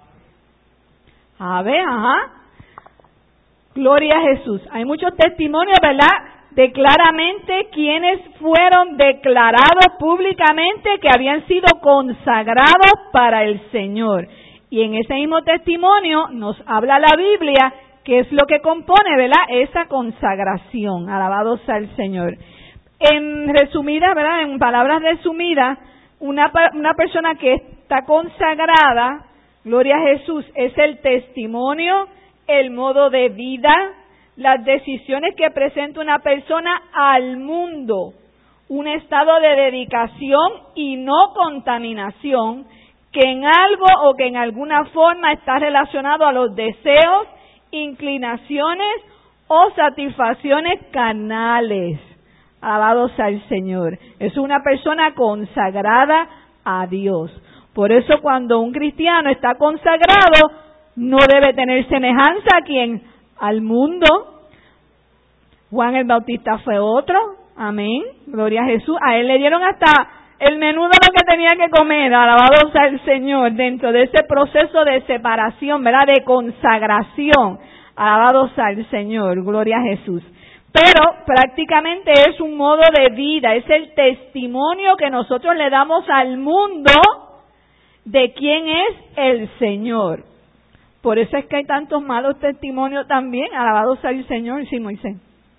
S1: Gloria a Jesús. Hay muchos testimonios, ¿verdad? De claramente quienes fueron declarados públicamente que habían sido consagrados para el Señor. Y en ese mismo testimonio nos habla la Biblia qué es lo que compone, ¿verdad? Esa consagración. Alabado sea el Señor. En resumida, ¿verdad? En palabras resumidas, una persona que está consagrada, gloria a Jesús, es el testimonio, el modo de vida, las decisiones que presenta una persona al mundo, un estado de dedicación y no contaminación que en algo o que en alguna forma está relacionado a los deseos, inclinaciones o satisfacciones carnales. Alabado sea el Señor. Es una persona consagrada a Dios. Por eso cuando un cristiano está consagrado, no debe tener semejanza a quien, al mundo. Juan el Bautista fue otro, amén, gloria a Jesús. A él le dieron hasta el menú de lo que tenía que comer, alabado sea el Señor, dentro de ese proceso de separación, ¿verdad?, de consagración, alabado sea el Señor, gloria a Jesús. Pero prácticamente es un modo de vida, es el testimonio que nosotros le damos al mundo de quién es el Señor. Por eso es que hay tantos malos testimonios también, alabado sea el Señor. Sí, Moisés.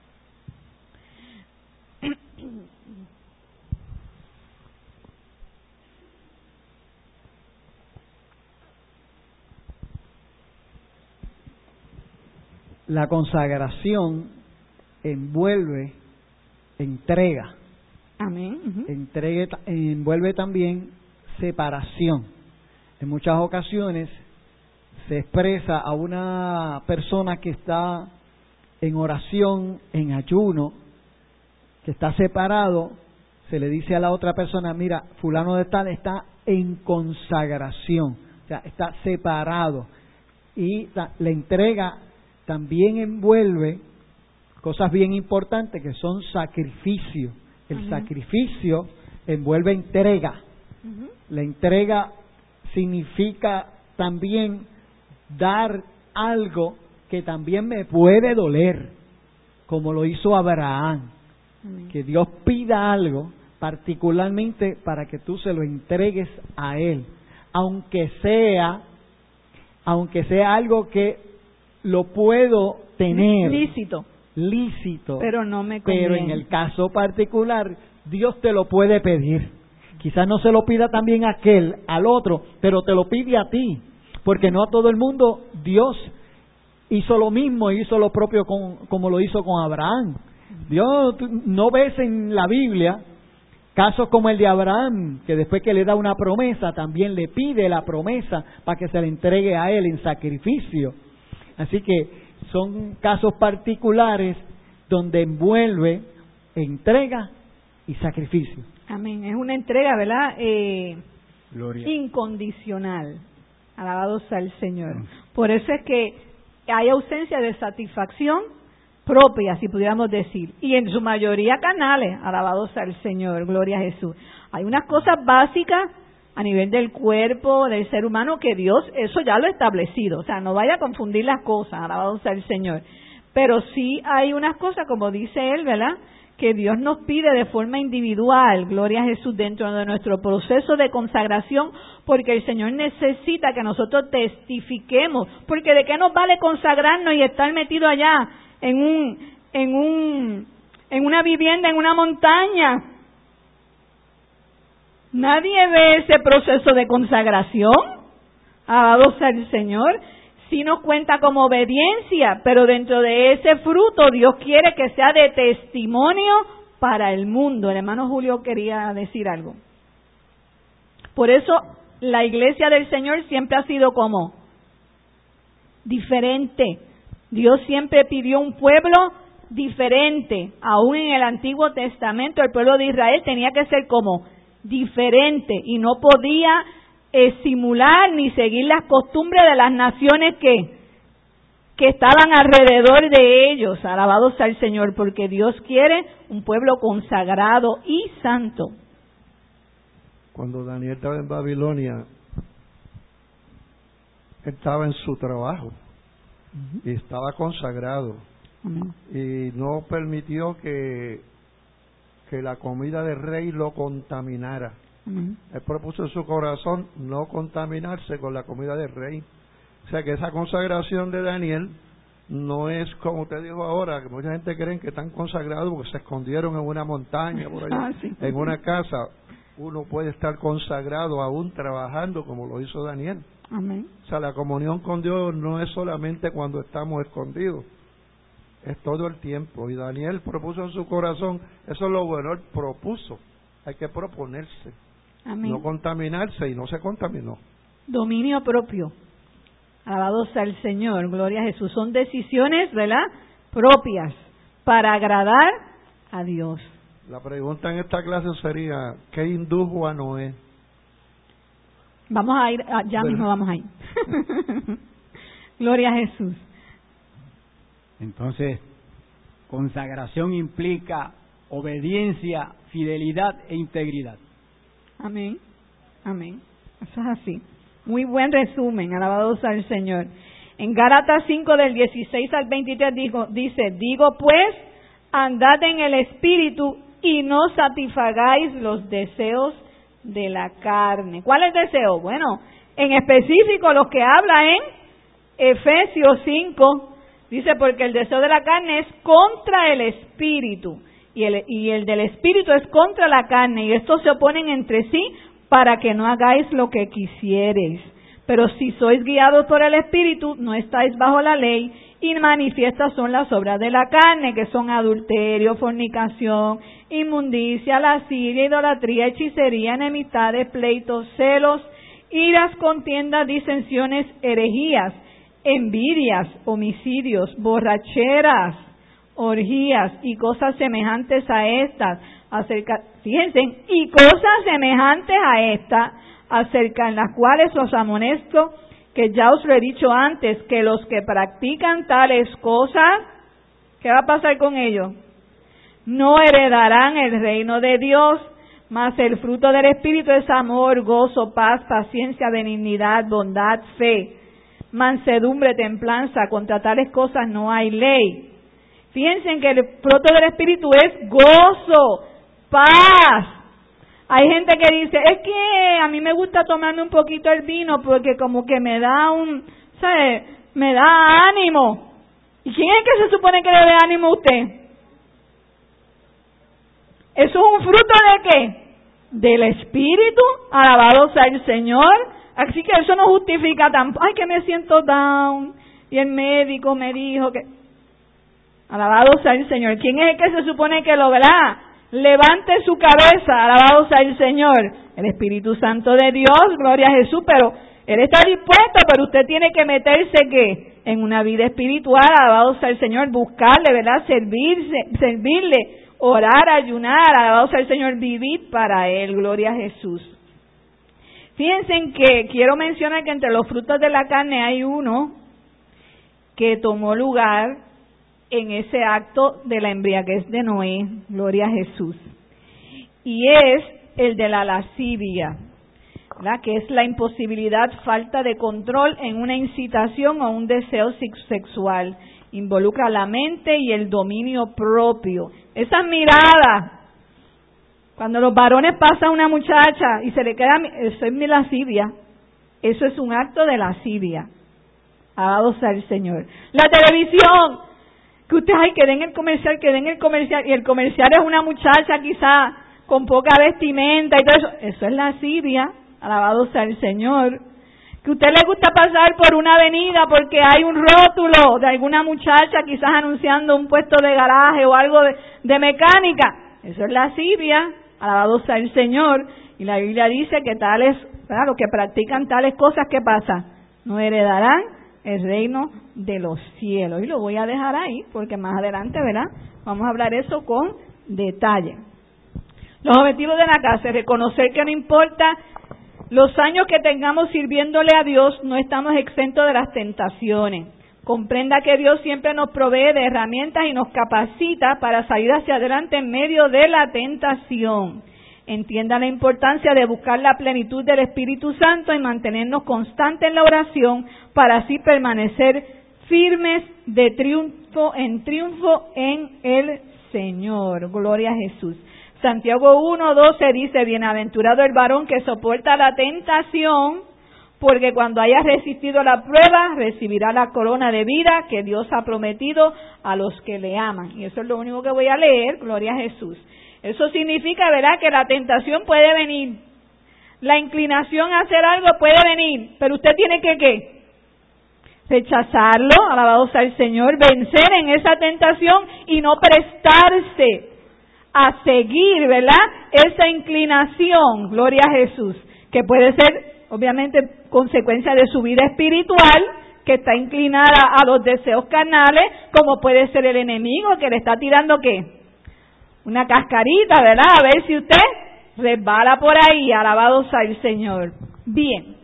S3: La consagración envuelve entrega.
S1: Amén.
S3: Envuelve también separación. En muchas ocasiones se expresa a una persona que está en oración, en ayuno, que está separado, se le dice a la otra persona, mira, fulano de tal está en consagración, o sea, está separado. Y la entrega también envuelve cosas bien importantes que son sacrificio. El sacrificio envuelve entrega. La entrega significa también dar algo que también me puede doler, como lo hizo Abraham. Que Dios pida algo, particularmente para que tú se lo entregues a Él, aunque sea algo que lo puedo tener lícito,
S1: pero no me conviene.
S3: Pero en el caso particular Dios te lo puede pedir. Quizás no se lo pida también a aquel, al otro, pero te lo pide a ti, porque no a todo el mundo Dios hizo lo mismo, hizo lo propio como lo hizo con Abraham. Dios, no ves en la Biblia casos como el de Abraham, que después que le da una promesa, también le pide la promesa para que se le entregue a él en sacrificio. Así que son casos particulares donde envuelve entrega y sacrificio.
S1: Amén. Es una entrega, ¿verdad?
S2: Gloria.
S1: Incondicional. Alabado sea el Señor. Por eso es que hay ausencia de satisfacción propia, si pudiéramos decir, y en su mayoría canales. Alabado sea el Señor, gloria a Jesús. Hay unas cosas básicas a nivel del cuerpo, del ser humano, que Dios, eso ya lo ha establecido, o sea, no vaya a confundir las cosas, alabado sea el Señor. Pero sí hay unas cosas, como dice él, ¿verdad?, que Dios nos pide de forma individual, gloria a Jesús, dentro de nuestro proceso de consagración, porque el Señor necesita que nosotros testifiquemos, porque de qué nos vale consagrarnos y estar metido allá en una vivienda, en una montaña. Nadie ve ese proceso de consagración, alabado sea el Señor. Sí nos cuenta como obediencia, pero dentro de ese fruto Dios quiere que sea de testimonio para el mundo. El hermano Julio quería decir algo. Por eso la iglesia del Señor siempre ha sido como diferente. Dios siempre pidió un pueblo diferente. Aún en el Antiguo Testamento el pueblo de Israel tenía que ser como diferente y no podía simular ni seguir las costumbres de las naciones que estaban alrededor de ellos. Alabado sea el Señor, porque Dios quiere un pueblo consagrado y santo.
S5: Cuando Daniel estaba en Babilonia, estaba en su trabajo y estaba consagrado. Y no permitió que la comida del rey lo contaminara. Él propuso en su corazón no contaminarse con la comida del rey. O sea que esa consagración de Daniel no es como usted dijo ahora, que mucha gente cree que están consagrados porque se escondieron en una montaña, por allá, en una casa. Uno puede estar consagrado aún trabajando como lo hizo Daniel.
S1: Amén.
S5: O sea, la comunión con Dios no es solamente cuando estamos escondidos, es todo el tiempo. Y Daniel propuso en su corazón, eso es lo bueno, él propuso, hay que proponerse.
S1: Amén.
S5: No contaminarse, y no se contaminó.
S1: Dominio propio. Alabado sea el Señor, gloria a Jesús. Son decisiones, ¿verdad?, propias para agradar a Dios.
S5: La pregunta en esta clase sería, ¿qué indujo a Noé?
S1: Vamos a ir, ya mismo vamos a ir. Gloria a Jesús.
S4: Entonces, consagración implica obediencia, fidelidad e integridad.
S1: Amén, amén. Eso es así. Muy buen resumen, alabado sea el Señor. En Gálatas 5 del 16 al 23 dice, digo pues, andad en el Espíritu y no satisfagáis los deseos de la carne. ¿Cuál es el deseo? Bueno, en específico los que habla en Efesios 5, dice, porque el deseo de la carne es contra el Espíritu y el del Espíritu es contra la carne, y estos se oponen entre sí para que no hagáis lo que quisiereis. Pero si sois guiados por el Espíritu, no estáis bajo la ley, y manifiestas son las obras de la carne, que son adulterio, fornicación, inmundicia, lascivia, idolatría, hechicería, enemistades, pleitos, celos, iras, contiendas, disensiones, herejías, envidias, homicidios, borracheras, orgías y cosas semejantes a estas, fíjense, y cosas semejantes a estas, acerca en las cuales os amonesto, que ya os lo he dicho antes, que los que practican tales cosas, ¿qué va a pasar con ellos? No heredarán el reino de Dios. Mas el fruto del Espíritu es amor, gozo, paz, paciencia, benignidad, bondad, fe, mansedumbre, templanza. Contra tales cosas no hay ley. Fíjense que el fruto del Espíritu es gozo, paz. Hay gente que dice, es que a mí me gusta tomarme un poquito el vino porque como que me da ¿sabe? Me da ánimo. ¿Y quién es que se supone que le dé ánimo a usted? ¿Eso es un fruto de qué? Del Espíritu, alabado sea el Señor. Así que eso no justifica tampoco, ay, que me siento down y el médico me dijo que... Alabado sea el Señor. ¿Quién es el que se supone que lo verá? Levante su cabeza, alabado sea el Señor. El Espíritu Santo de Dios, gloria a Jesús, pero Él está dispuesto, pero usted tiene que meterse, ¿qué? En una vida espiritual, alabado sea el Señor, buscarle, ¿verdad? Servirle, orar, ayunar, alabado sea el Señor, vivir para Él, gloria a Jesús. Fíjense que quiero mencionar que entre los frutos de la carne hay uno que tomó lugar en ese acto de la embriaguez de Noé, gloria a Jesús, y es el de la lascivia, ¿verdad? Que es la imposibilidad, falta de control en una incitación o un deseo sexual, involucra la mente y el dominio propio. Esas miradas, cuando los varones pasan a una muchacha y se le queda, eso es lascivia, eso es un acto de lascivia. Alabado sea el Señor. La televisión, que usted, ay, que den el comercial, y el comercial es una muchacha quizá con poca vestimenta y todo eso, eso es lascivia. Alabado sea el Señor. Que a usted le gusta pasar por una avenida porque hay un rótulo de alguna muchacha quizás anunciando un puesto de garaje o algo de mecánica, eso es lascivia. Alabado sea el Señor. Y la Biblia dice que tales, ¿verdad?, los que practican tales cosas, ¿qué pasa? No heredarán el reino de los cielos. Y lo voy a dejar ahí porque más adelante, ¿verdad?, vamos a hablar eso con detalle. Los objetivos de la casa es reconocer que no importa los años que tengamos sirviéndole a Dios, no estamos exentos de las tentaciones. Comprenda que Dios siempre nos provee de herramientas y nos capacita para salir hacia adelante en medio de la tentación. Entienda la importancia de buscar la plenitud del Espíritu Santo y mantenernos constantes en la oración para así permanecer firmes de triunfo en el Señor. Gloria a Jesús. Santiago 1:12 dice, bienaventurado el varón que soporta la tentación, porque cuando haya resistido la prueba, recibirá la corona de vida que Dios ha prometido a los que le aman. Y eso es lo único que voy a leer, gloria a Jesús. Eso significa, ¿verdad?, que la tentación puede venir, la inclinación a hacer algo puede venir, pero usted tiene que, ¿qué? Rechazarlo, alabado sea el Señor, vencer en esa tentación y no prestarse a seguir, ¿verdad?, esa inclinación, gloria a Jesús, que puede ser, obviamente, consecuencia de su vida espiritual, que está inclinada a los deseos carnales, como puede ser el enemigo que le está tirando, ¿qué? Una cascarita, ¿verdad?, a ver si usted resbala por ahí, alabado sea el Señor. Bien.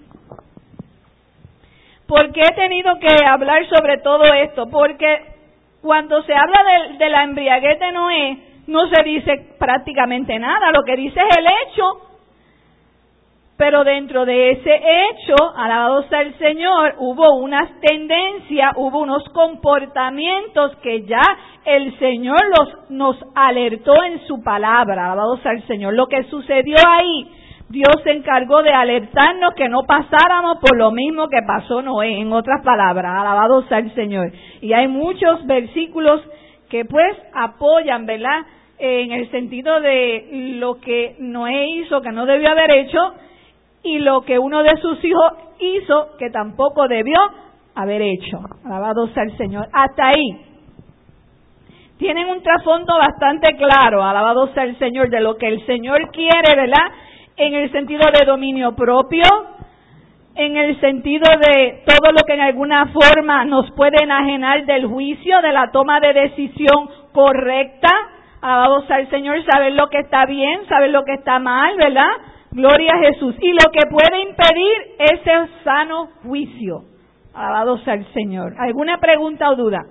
S1: ¿Por qué he tenido que hablar sobre todo esto? Porque cuando se habla de la embriaguez de Noé, no se dice prácticamente nada, lo que dice es el hecho. Pero dentro de ese hecho, alabado sea el Señor, hubo unas tendencias, hubo unos comportamientos que ya el Señor nos alertó en su palabra, alabado sea el Señor. Lo que sucedió ahí, Dios se encargó de alertarnos que no pasáramos por lo mismo que pasó Noé, en otras palabras, alabado sea el Señor. Y hay muchos versículos que pues apoyan, ¿verdad?, en el sentido de lo que Noé hizo, que no debió haber hecho, y lo que uno de sus hijos hizo, que tampoco debió haber hecho. Alabado sea el Señor. Hasta ahí. Tienen un trasfondo bastante claro, alabado sea el Señor, de lo que el Señor quiere, ¿verdad?, en el sentido de dominio propio, en el sentido de todo lo que en alguna forma nos puede enajenar del juicio, de la toma de decisión correcta. Alabado sea el Señor, saber lo que está bien, saber lo que está mal, ¿verdad? Gloria a Jesús. Y lo que puede impedir ese sano juicio. Alabado sea el Señor. ¿Alguna pregunta o duda?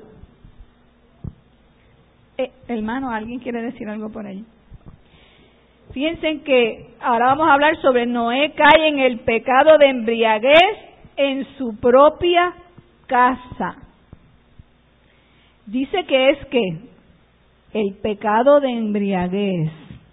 S1: Hermano, ¿alguien quiere decir algo por ahí? Fíjense que ahora vamos a hablar sobre Noé cae en el pecado de embriaguez en su propia casa. Dice que es que el pecado de embriaguez.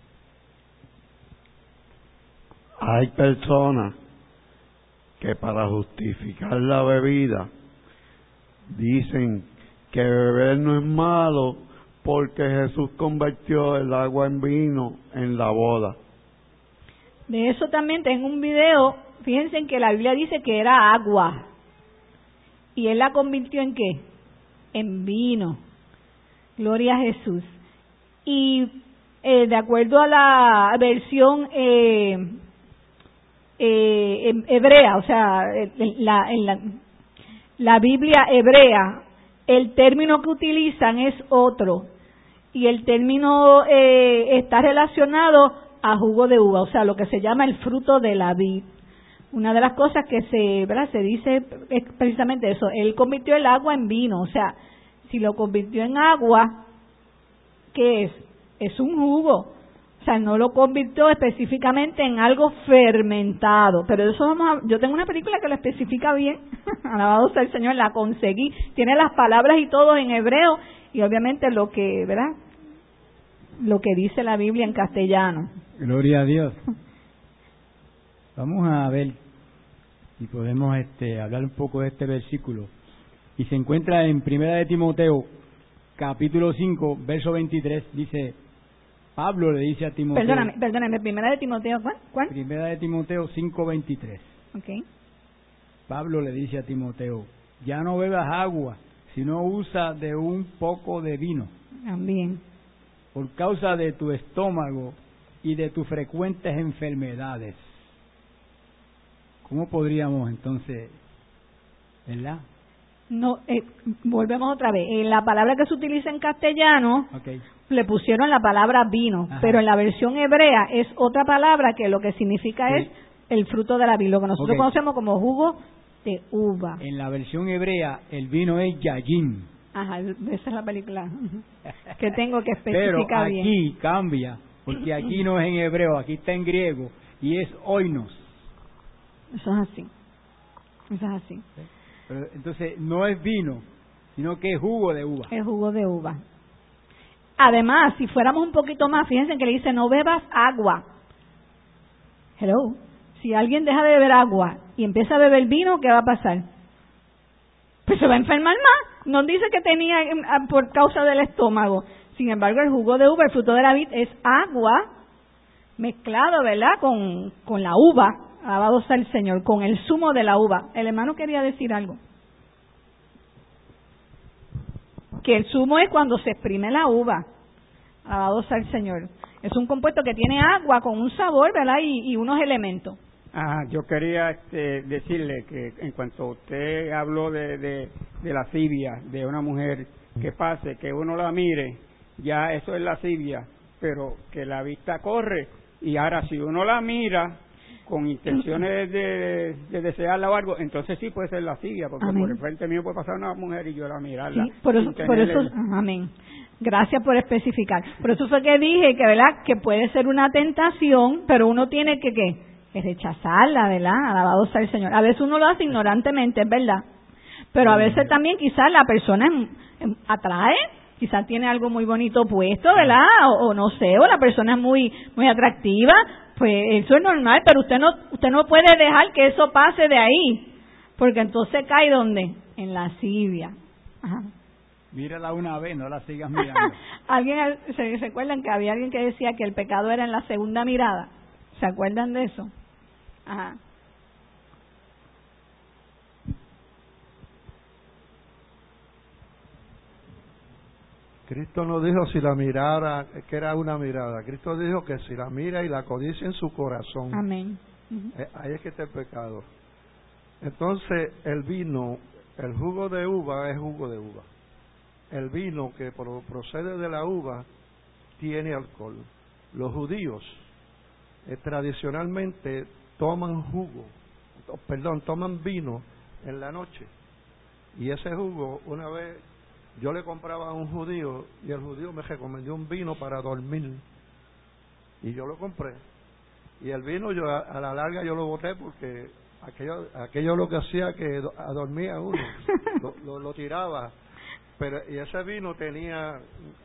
S5: Hay personas que para justificar la bebida dicen que beber no es malo porque Jesús convirtió el agua en vino en la boda.
S1: De eso también tengo un video. Fíjense que la Biblia dice que era agua y Él la convirtió ¿en qué? En vino. Gloria a Jesús. Y de acuerdo a la versión hebrea, o sea, la Biblia hebrea, el término que utilizan es otro, y el término está relacionado a jugo de uva, o sea, lo que se llama el fruto de la vid. Una de las cosas que se dice es precisamente eso, Él convirtió el agua en vino, o sea, si lo convirtió en agua, ¿qué es? Es un jugo. O sea, no lo convirtió específicamente en algo fermentado. Pero eso yo tengo una película que lo especifica bien. Alabado sea el Señor, la conseguí. Tiene las palabras y todo en hebreo y obviamente lo que, ¿verdad? Lo que dice la Biblia en castellano.
S4: Gloria a Dios. Vamos a ver si podemos hablar un poco de este versículo. Y se encuentra en Primera de Timoteo, capítulo 5, verso 23, dice, Pablo le dice a Timoteo...
S1: Perdóname, Primera de Timoteo, ¿cuál?
S4: Primera de Timoteo 5, 23.
S1: Okay.
S4: Pablo le dice a Timoteo, ya no bebas agua, sino usa de un poco de vino.
S1: También.
S4: Por causa de tu estómago y de tus frecuentes enfermedades. ¿Cómo podríamos entonces, verdad?
S1: No, volvemos otra vez. En la palabra que se utiliza en castellano,
S4: Okay.
S1: le pusieron la palabra vino,
S4: Ajá.
S1: pero en la versión hebrea es otra palabra que lo que significa
S4: Sí.
S1: es el fruto de la vid, lo que nosotros
S4: Okay.
S1: conocemos como jugo de uva.
S4: En la versión hebrea, el vino es yayim.
S1: Ajá, esa es la película que tengo que
S4: Pero
S1: especificar
S4: aquí
S1: bien.
S4: cambia, porque aquí no es en hebreo, aquí está en griego, y es oinos.
S1: Eso es así. Eso es así.
S4: Pero, entonces, no es vino, sino que es jugo de uva.
S1: El jugo de uva. Además, si fuéramos un poquito más, fíjense que le dice no bebas agua. Hello. Si alguien deja de beber agua y empieza a beber vino, ¿qué va a pasar? Pues se va a enfermar más. Nos dice que tenía por causa del estómago. Sin embargo, el jugo de uva, el fruto de la vid, es agua mezclado, ¿verdad? Con la uva. Alabado sea el Señor, con el zumo de la uva. El hermano quería decir algo. Que el zumo es cuando se exprime la uva. Alabado sea el Señor. Es un compuesto que tiene agua con un sabor, ¿verdad? Y unos elementos.
S2: Yo quería decirle que en cuanto usted habló de lascivia, de una mujer que pase, que uno la mire, ya eso es lascivia, pero que la vista corre, y ahora si uno la mira con intenciones de desearla o algo, entonces sí puede ser lascivia, porque
S1: Amén.
S2: por el frente mío puede pasar una mujer y yo la mirarla.
S1: Sí, por eso, amén. Gracias por especificar. Por eso fue que dije que, ¿verdad?, que puede ser una tentación, pero uno tiene que rechazarla, ¿verdad? Alabado sea el Señor. A veces uno lo hace ignorantemente, es verdad. Pero a veces también quizás la persona atrae, quizás tiene algo muy bonito puesto, ¿verdad? O no sé, o la persona es muy muy atractiva, pues eso es normal, pero usted no puede dejar que eso pase de ahí, porque entonces cae ¿dónde? En lascivia. Ajá.
S4: Mírala una vez, no la sigas mirando.
S1: ¿Alguien se recuerdan que había alguien que decía que el pecado era en la segunda mirada? ¿Se acuerdan de eso? Ajá.
S5: Cristo no dijo si la mirara, que era una mirada. Cristo dijo que si la mira y la codicia en su corazón.
S1: Amén. Uh-huh.
S5: Ahí es que está el pecado. Entonces, el vino, el jugo de uva es jugo de uva. El vino que procede de la uva tiene alcohol. Los judíos tradicionalmente toman toman vino en la noche. Y ese jugo, una vez yo le compraba a un judío y el judío me recomendó un vino para dormir. Y yo lo compré. Y el vino yo a la larga yo lo boté porque aquello lo que hacía que adormía uno, lo tiraba. Pero y ese vino tenía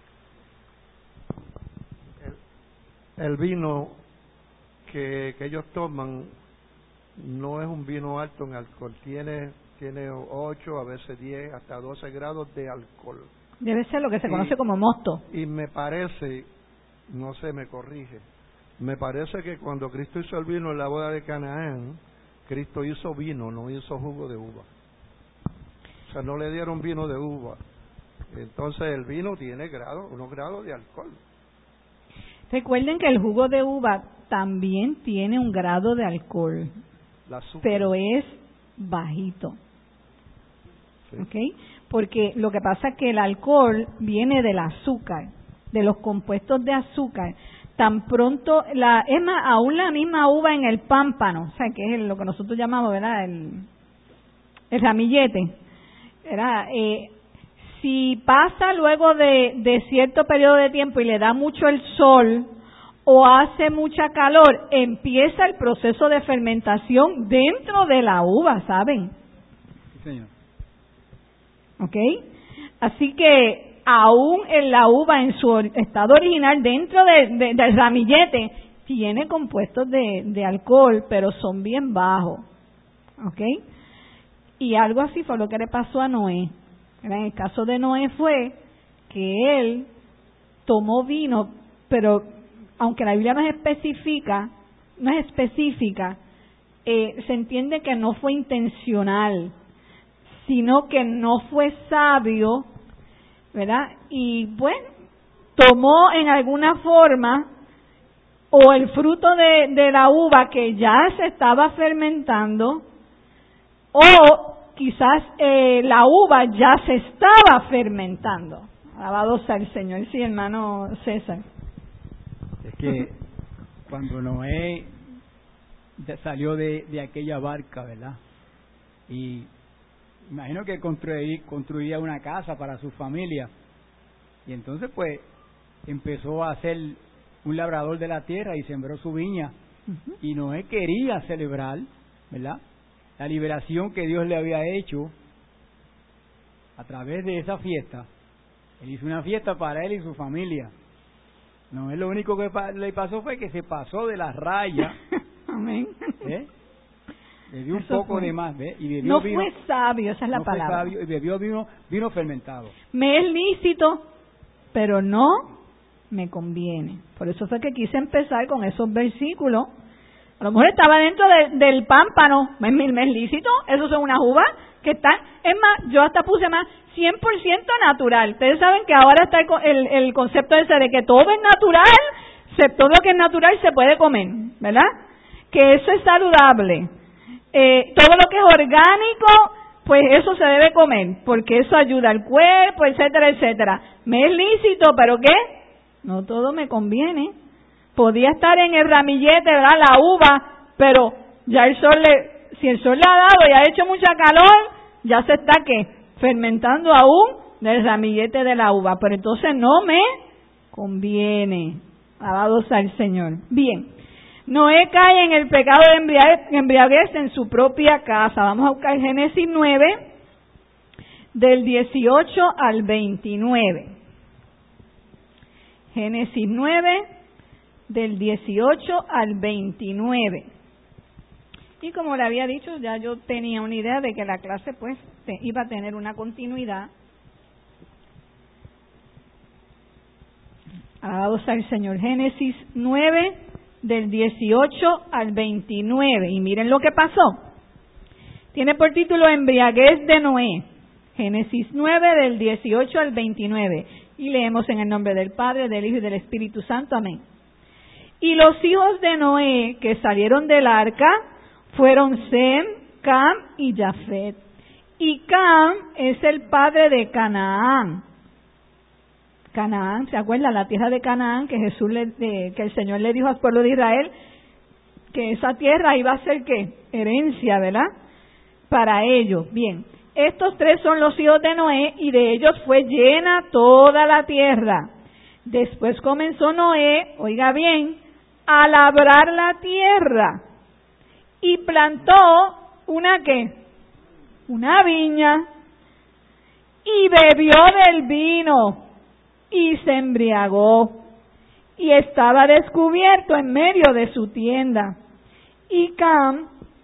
S5: el vino que ellos toman no es un vino alto en alcohol, tiene 8, a veces 10, hasta 12 grados de alcohol.
S1: Debe ser lo que se conoce como mosto.
S5: Y me parece, no sé, me corrige, me parece que cuando Cristo hizo el vino en la boda de Canaán, Cristo hizo vino, no hizo jugo de uva. O sea, no le dieron vino de uva. Entonces el vino tiene unos grados de alcohol.
S1: Recuerden que el jugo de uva también tiene un grado de alcohol, pero es bajito. Sí. ¿Okay? Porque lo que pasa es que el alcohol viene del azúcar, de los compuestos de azúcar. Tan pronto, es más, aún la misma uva en el pámpano, o sea, que es lo que nosotros llamamos, ¿verdad?, el ramillete, ¿verdad? Si pasa luego de cierto periodo de tiempo y le da mucho el sol o hace mucha calor, empieza el proceso de fermentación dentro de la uva, ¿saben?
S4: Señor.
S1: ¿Ok? Así que aún en la uva en su estado original, dentro del ramillete, tiene compuestos de alcohol, pero son bien bajos. ¿Ok? Y algo así fue lo que le pasó a Noé. En el caso de Noé fue que él tomó vino, pero aunque la Biblia no es específica, se entiende que no fue intencional, sino que no fue sabio, ¿verdad? Y bueno, tomó en alguna forma o el fruto de la uva que ya se estaba fermentando, o quizás la uva ya se estaba fermentando. Alabado sea el Señor. Sí, hermano César.
S4: Es que cuando Noé salió de aquella barca, ¿verdad? Y imagino que construía una casa para su familia. Y entonces pues empezó a ser un labrador de la tierra y sembró su viña. Uh-huh. Y Noé quería celebrar, ¿verdad?, la liberación que Dios le había hecho a través de esa fiesta. Él hizo una fiesta para él y su familia. Noé lo único que le pasó fue que se pasó de la raya.
S1: Amén.
S4: Bebió un poco de más, ¿ves? Y bebió
S1: no
S4: vino,
S1: fue sabio, esa es la
S4: no
S1: palabra.
S4: Fue sabio, y bebió vino fermentado.
S1: Me es lícito, pero no me conviene. Por eso fue que quise empezar con esos versículos. A lo mejor estaba dentro del pámpano. ¿Me es lícito? Esos son unas uvas que están... Es más, yo hasta puse más 100% natural. Ustedes saben que ahora está el concepto ese de que todo es natural, todo lo que es natural se puede comer, ¿verdad? Que eso es saludable. Todo lo que es orgánico, pues eso se debe comer, porque eso ayuda al cuerpo, etcétera, etcétera. Me es lícito, ¿pero qué? No todo me conviene. Podía estar en el ramillete, ¿verdad?, la uva, pero ya si el sol le ha dado y ha hecho mucha calor, ya se está, ¿qué?, fermentando aún del ramillete de la uva, pero entonces no me conviene. Alabado sea el Señor. Bien, Noé cae en el pecado de embriaguez en su propia casa. Vamos a buscar Génesis 9, del 18 al 29. Génesis 9, del 18 al 29. Y como le había dicho, ya yo tenía una idea de que la clase pues iba a tener una continuidad. Alabado sea el Señor. Génesis 9, del 18 al 29. Y miren lo que pasó. Tiene por título Embriaguez de Noé. Génesis 9, del 18 al 29. Y leemos en el nombre del Padre, del Hijo y del Espíritu Santo. Amén. Y los hijos de Noé que salieron del arca fueron Sem, Cam y Jafet. Y Cam es el padre de Canaán. Canaán, ¿se acuerdan? La tierra de Canaán que que el Señor le dijo al pueblo de Israel que esa tierra iba a ser ¿qué? Herencia, ¿verdad?, para ellos. Bien, estos tres son los hijos de Noé y de ellos fue llena toda la tierra. Después comenzó Noé, oiga bien, a labrar la tierra y plantó una ¿qué? Una viña y bebió del vino y se embriagó y estaba descubierto en medio de su tienda. Y Cam,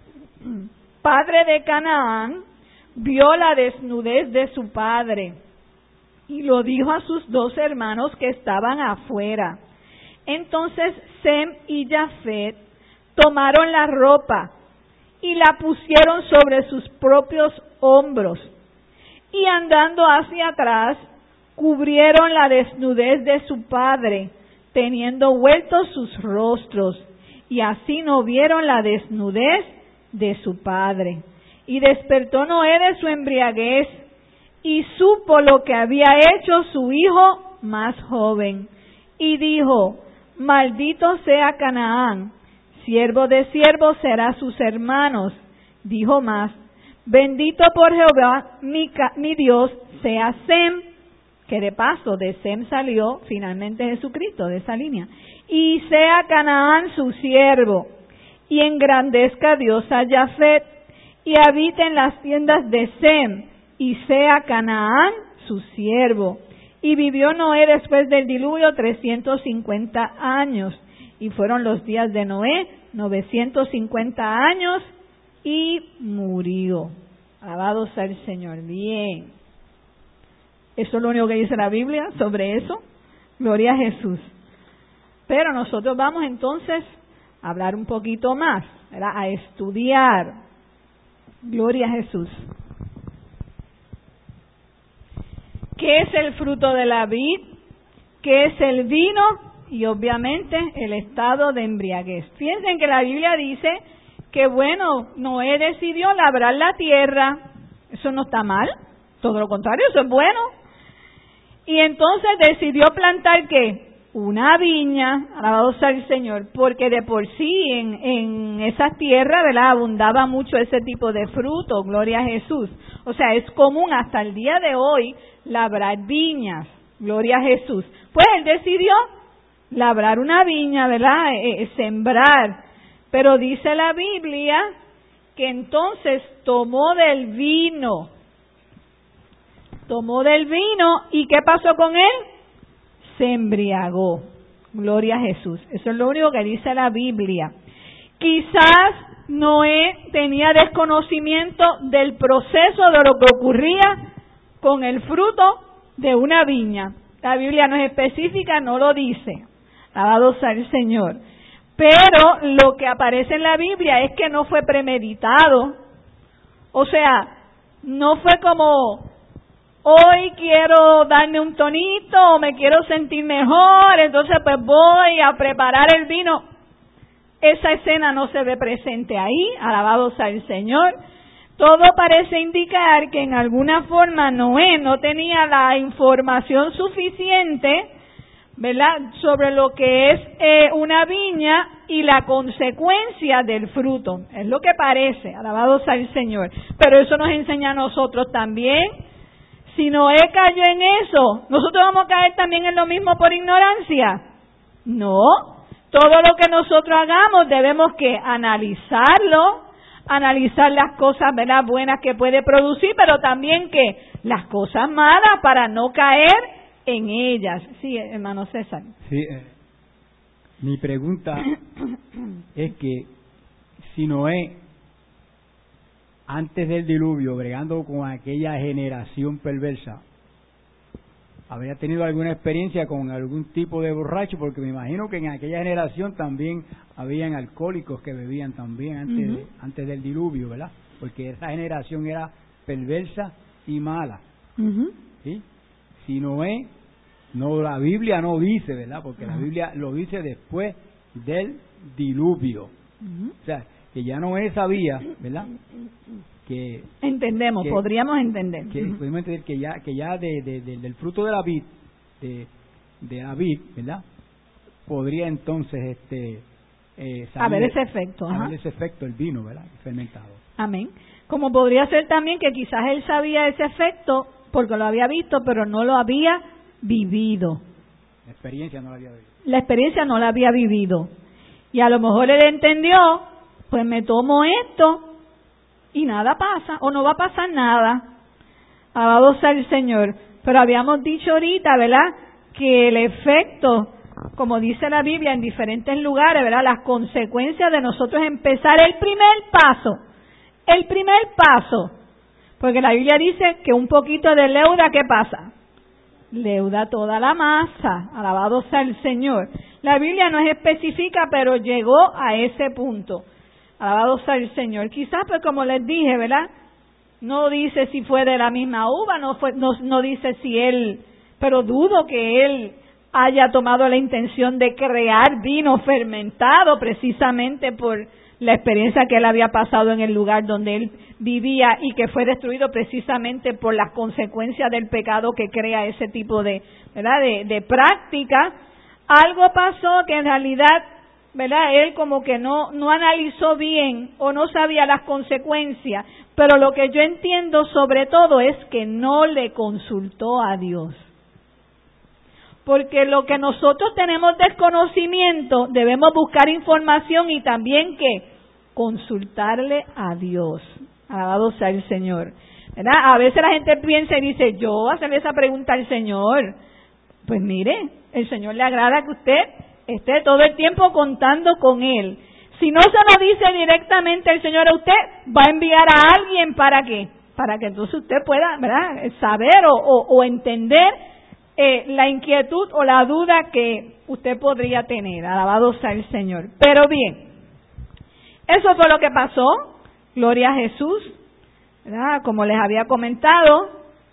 S1: padre de Canaán, vio la desnudez de su padre y lo dijo a sus dos hermanos que estaban afuera. Entonces Sem y Jafet tomaron la ropa y la pusieron sobre sus propios hombros y andando hacia atrás cubrieron la desnudez de su padre, teniendo vueltos sus rostros, y así no vieron la desnudez de su padre. Y despertó Noé de su embriaguez y supo lo que había hecho su hijo más joven, y dijo: maldito sea Canaán, siervo de siervos será sus hermanos. Dijo más: bendito por Jehová mi Dios sea Sem, que de paso de Sem salió finalmente Jesucristo, de esa línea, y sea Canaán su siervo, y engrandezca Dios a Jafet, y habite en las tiendas de Sem, y sea Canaán su siervo. Y vivió Noé después del diluvio 350 años, y fueron los días de Noé 950 años, y murió. Alabado sea el Señor. Bien. Eso es lo único que dice la Biblia sobre eso. Gloria a Jesús. Pero nosotros vamos entonces a hablar un poquito más, ¿verdad? A estudiar. Gloria a Jesús. ¿Qué es el fruto de la vid? ¿Qué es el vino? Y obviamente el estado de embriaguez. Fíjense que la Biblia dice que bueno, Noé decidió labrar la tierra. Eso no está mal, todo lo contrario, eso es bueno. Y entonces decidió plantar ¿qué? Una viña, alabado sea el Señor, porque de por sí en esas tierras, ¿verdad?, abundaba mucho ese tipo de fruto, gloria a Jesús. O sea, es común hasta el día de hoy labrar viñas, gloria a Jesús. Pues él decidió labrar una viña, ¿verdad?, sembrar. Pero dice la Biblia que entonces tomó del vino, ¿y qué pasó con él? Se embriagó. Gloria a Jesús. Eso es lo único que dice la Biblia. Quizás Noé tenía desconocimiento del proceso de lo que ocurría con el fruto de una viña. La Biblia no es específica, no lo dice. Alabado sea el Señor. Pero lo que aparece en la Biblia es que no fue premeditado. O sea, no fue como hoy quiero darme un tonito o me quiero sentir mejor, entonces pues voy a preparar el vino. Esa escena no se ve presente ahí, alabado sea el Señor. Todo parece indicar que en alguna forma Noé no tenía la información suficiente, ¿verdad?, sobre lo que es una viña y la consecuencia del fruto. Es lo que parece, alabado sea el Señor. Pero eso nos enseña a nosotros también. Si Noé cayó en eso, ¿nosotros vamos a caer también en lo mismo por ignorancia? No. Todo lo que nosotros hagamos debemos que analizarlo, analizar las cosas, ¿verdad?, buenas que puede producir, pero también que las cosas malas para no caer en ellas. Sí, hermano César.
S4: Sí, mi pregunta es que si Noé, antes del diluvio, bregando con aquella generación perversa, habría tenido alguna experiencia con algún tipo de borracho, porque me imagino que en aquella generación también habían alcohólicos que bebían también antes del diluvio, ¿verdad? Porque esa generación era perversa y mala. ¿Sí? Si Noé, no, la Biblia no dice, ¿verdad? Porque la Biblia lo dice después del diluvio. O sea, que ya Noé sabía, ¿verdad? Que
S1: entendemos,
S4: que,
S1: podríamos entender.
S4: Que podemos entender que ya del fruto de la vid, de la vid, ¿verdad?, podría entonces
S1: haber ese efecto.
S4: Haber ese efecto, el vino, ¿verdad?, fermentado.
S1: Amén. Como podría ser también que quizás él sabía ese efecto porque lo había visto, pero no lo había vivido.
S4: La experiencia no la había vivido.
S1: La experiencia no la había vivido. Y a lo mejor él entendió, pues me tomo esto y nada pasa, o no va a pasar nada. Alabado sea el Señor. Pero habíamos dicho ahorita, ¿verdad?, que el efecto, como dice la Biblia en diferentes lugares, ¿verdad?, las consecuencias de nosotros empezar el primer paso, porque la Biblia dice que un poquito de leuda, ¿qué pasa? Leuda toda la masa. Alabado sea el Señor. La Biblia no es específica, pero llegó a ese punto. Alabado sea el Señor. Quizás, pues como les dije, ¿verdad?, no dice si fue de la misma uva, no dice si él, pero dudo que él haya tomado la intención de crear vino fermentado precisamente por la experiencia que él había pasado en el lugar donde él vivía y que fue destruido precisamente por las consecuencias del pecado que crea ese tipo de, ¿verdad?, de práctica. Algo pasó que en realidad, ¿verdad?, él como que no analizó bien o no sabía las consecuencias, pero lo que yo entiendo sobre todo es que no le consultó a Dios. Porque lo que nosotros tenemos desconocimiento, debemos buscar información y también que consultarle a Dios. Alabado sea el Señor. ¿Verdad? A veces la gente piensa y dice, yo voy a hacerle esa pregunta al Señor. Pues mire, el Señor le agrada que usted esté todo el tiempo contando con Él. Si no se lo dice directamente el Señor a usted, va a enviar a alguien ¿para qué? Para que entonces usted pueda, ¿verdad?, saber o entender la inquietud o la duda que usted podría tener. Alabado sea el Señor. Pero bien, eso fue lo que pasó. Gloria a Jesús, ¿verdad? Como les había comentado,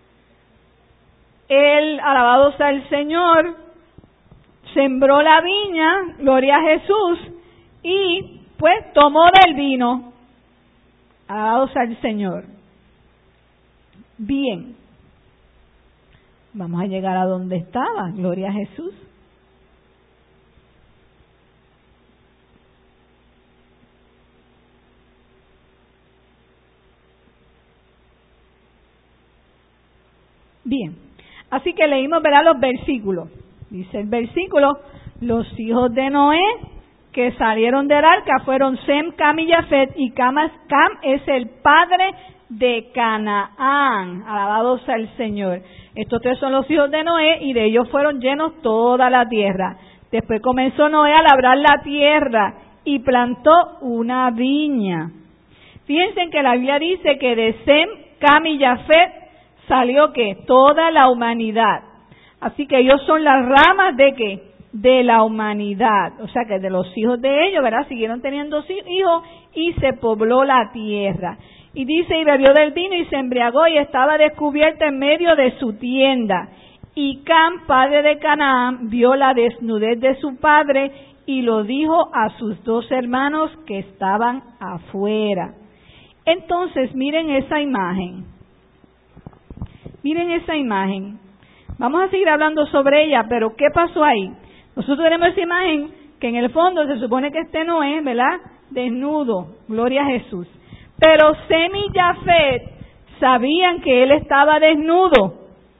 S1: Él, alabado sea el Señor, sembró la viña, gloria a Jesús, y pues tomó del vino. Alabado sea el Señor. Bien, vamos a llegar a donde estaba, gloria a Jesús. Bien, así que leímos, ¿verdad?, los versículos. Dice el versículo, los hijos de Noé que salieron del arca fueron Sem, Cam y Jafet, y Cam es el padre de Canaán. Alabado sea el Señor. Estos tres son los hijos de Noé, y de ellos fueron llenos toda la tierra. Después comenzó Noé a labrar la tierra y plantó una viña. Fíjense que la Biblia dice que de Sem, Cam y Jafet salió ¿qué? Toda la humanidad. Así que ellos son las ramas de ¿qué? De la humanidad. O sea que de los hijos de ellos, ¿verdad?, siguieron teniendo hijos y se pobló la tierra. Y dice, y bebió del vino y se embriagó y estaba descubierta en medio de su tienda. Y Cam, padre de Canaán, vio la desnudez de su padre y lo dijo a sus dos hermanos que estaban afuera. Entonces, miren esa imagen. Miren esa imagen. Vamos a seguir hablando sobre ella, pero ¿qué pasó ahí? Nosotros tenemos esa imagen que en el fondo se supone que este Noé, ¿verdad?, desnudo, gloria a Jesús. Pero Sem y Jafet sabían que él estaba desnudo.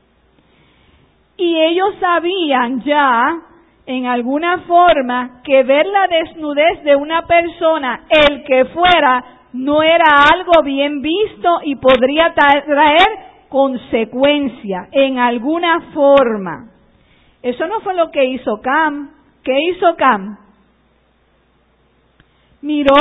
S1: Y ellos sabían ya, en alguna forma, que ver la desnudez de una persona, el que fuera, no era algo bien visto y podría traer consecuencia en alguna forma. Eso no fue lo que hizo Cam. ¿Qué hizo Cam? Miró,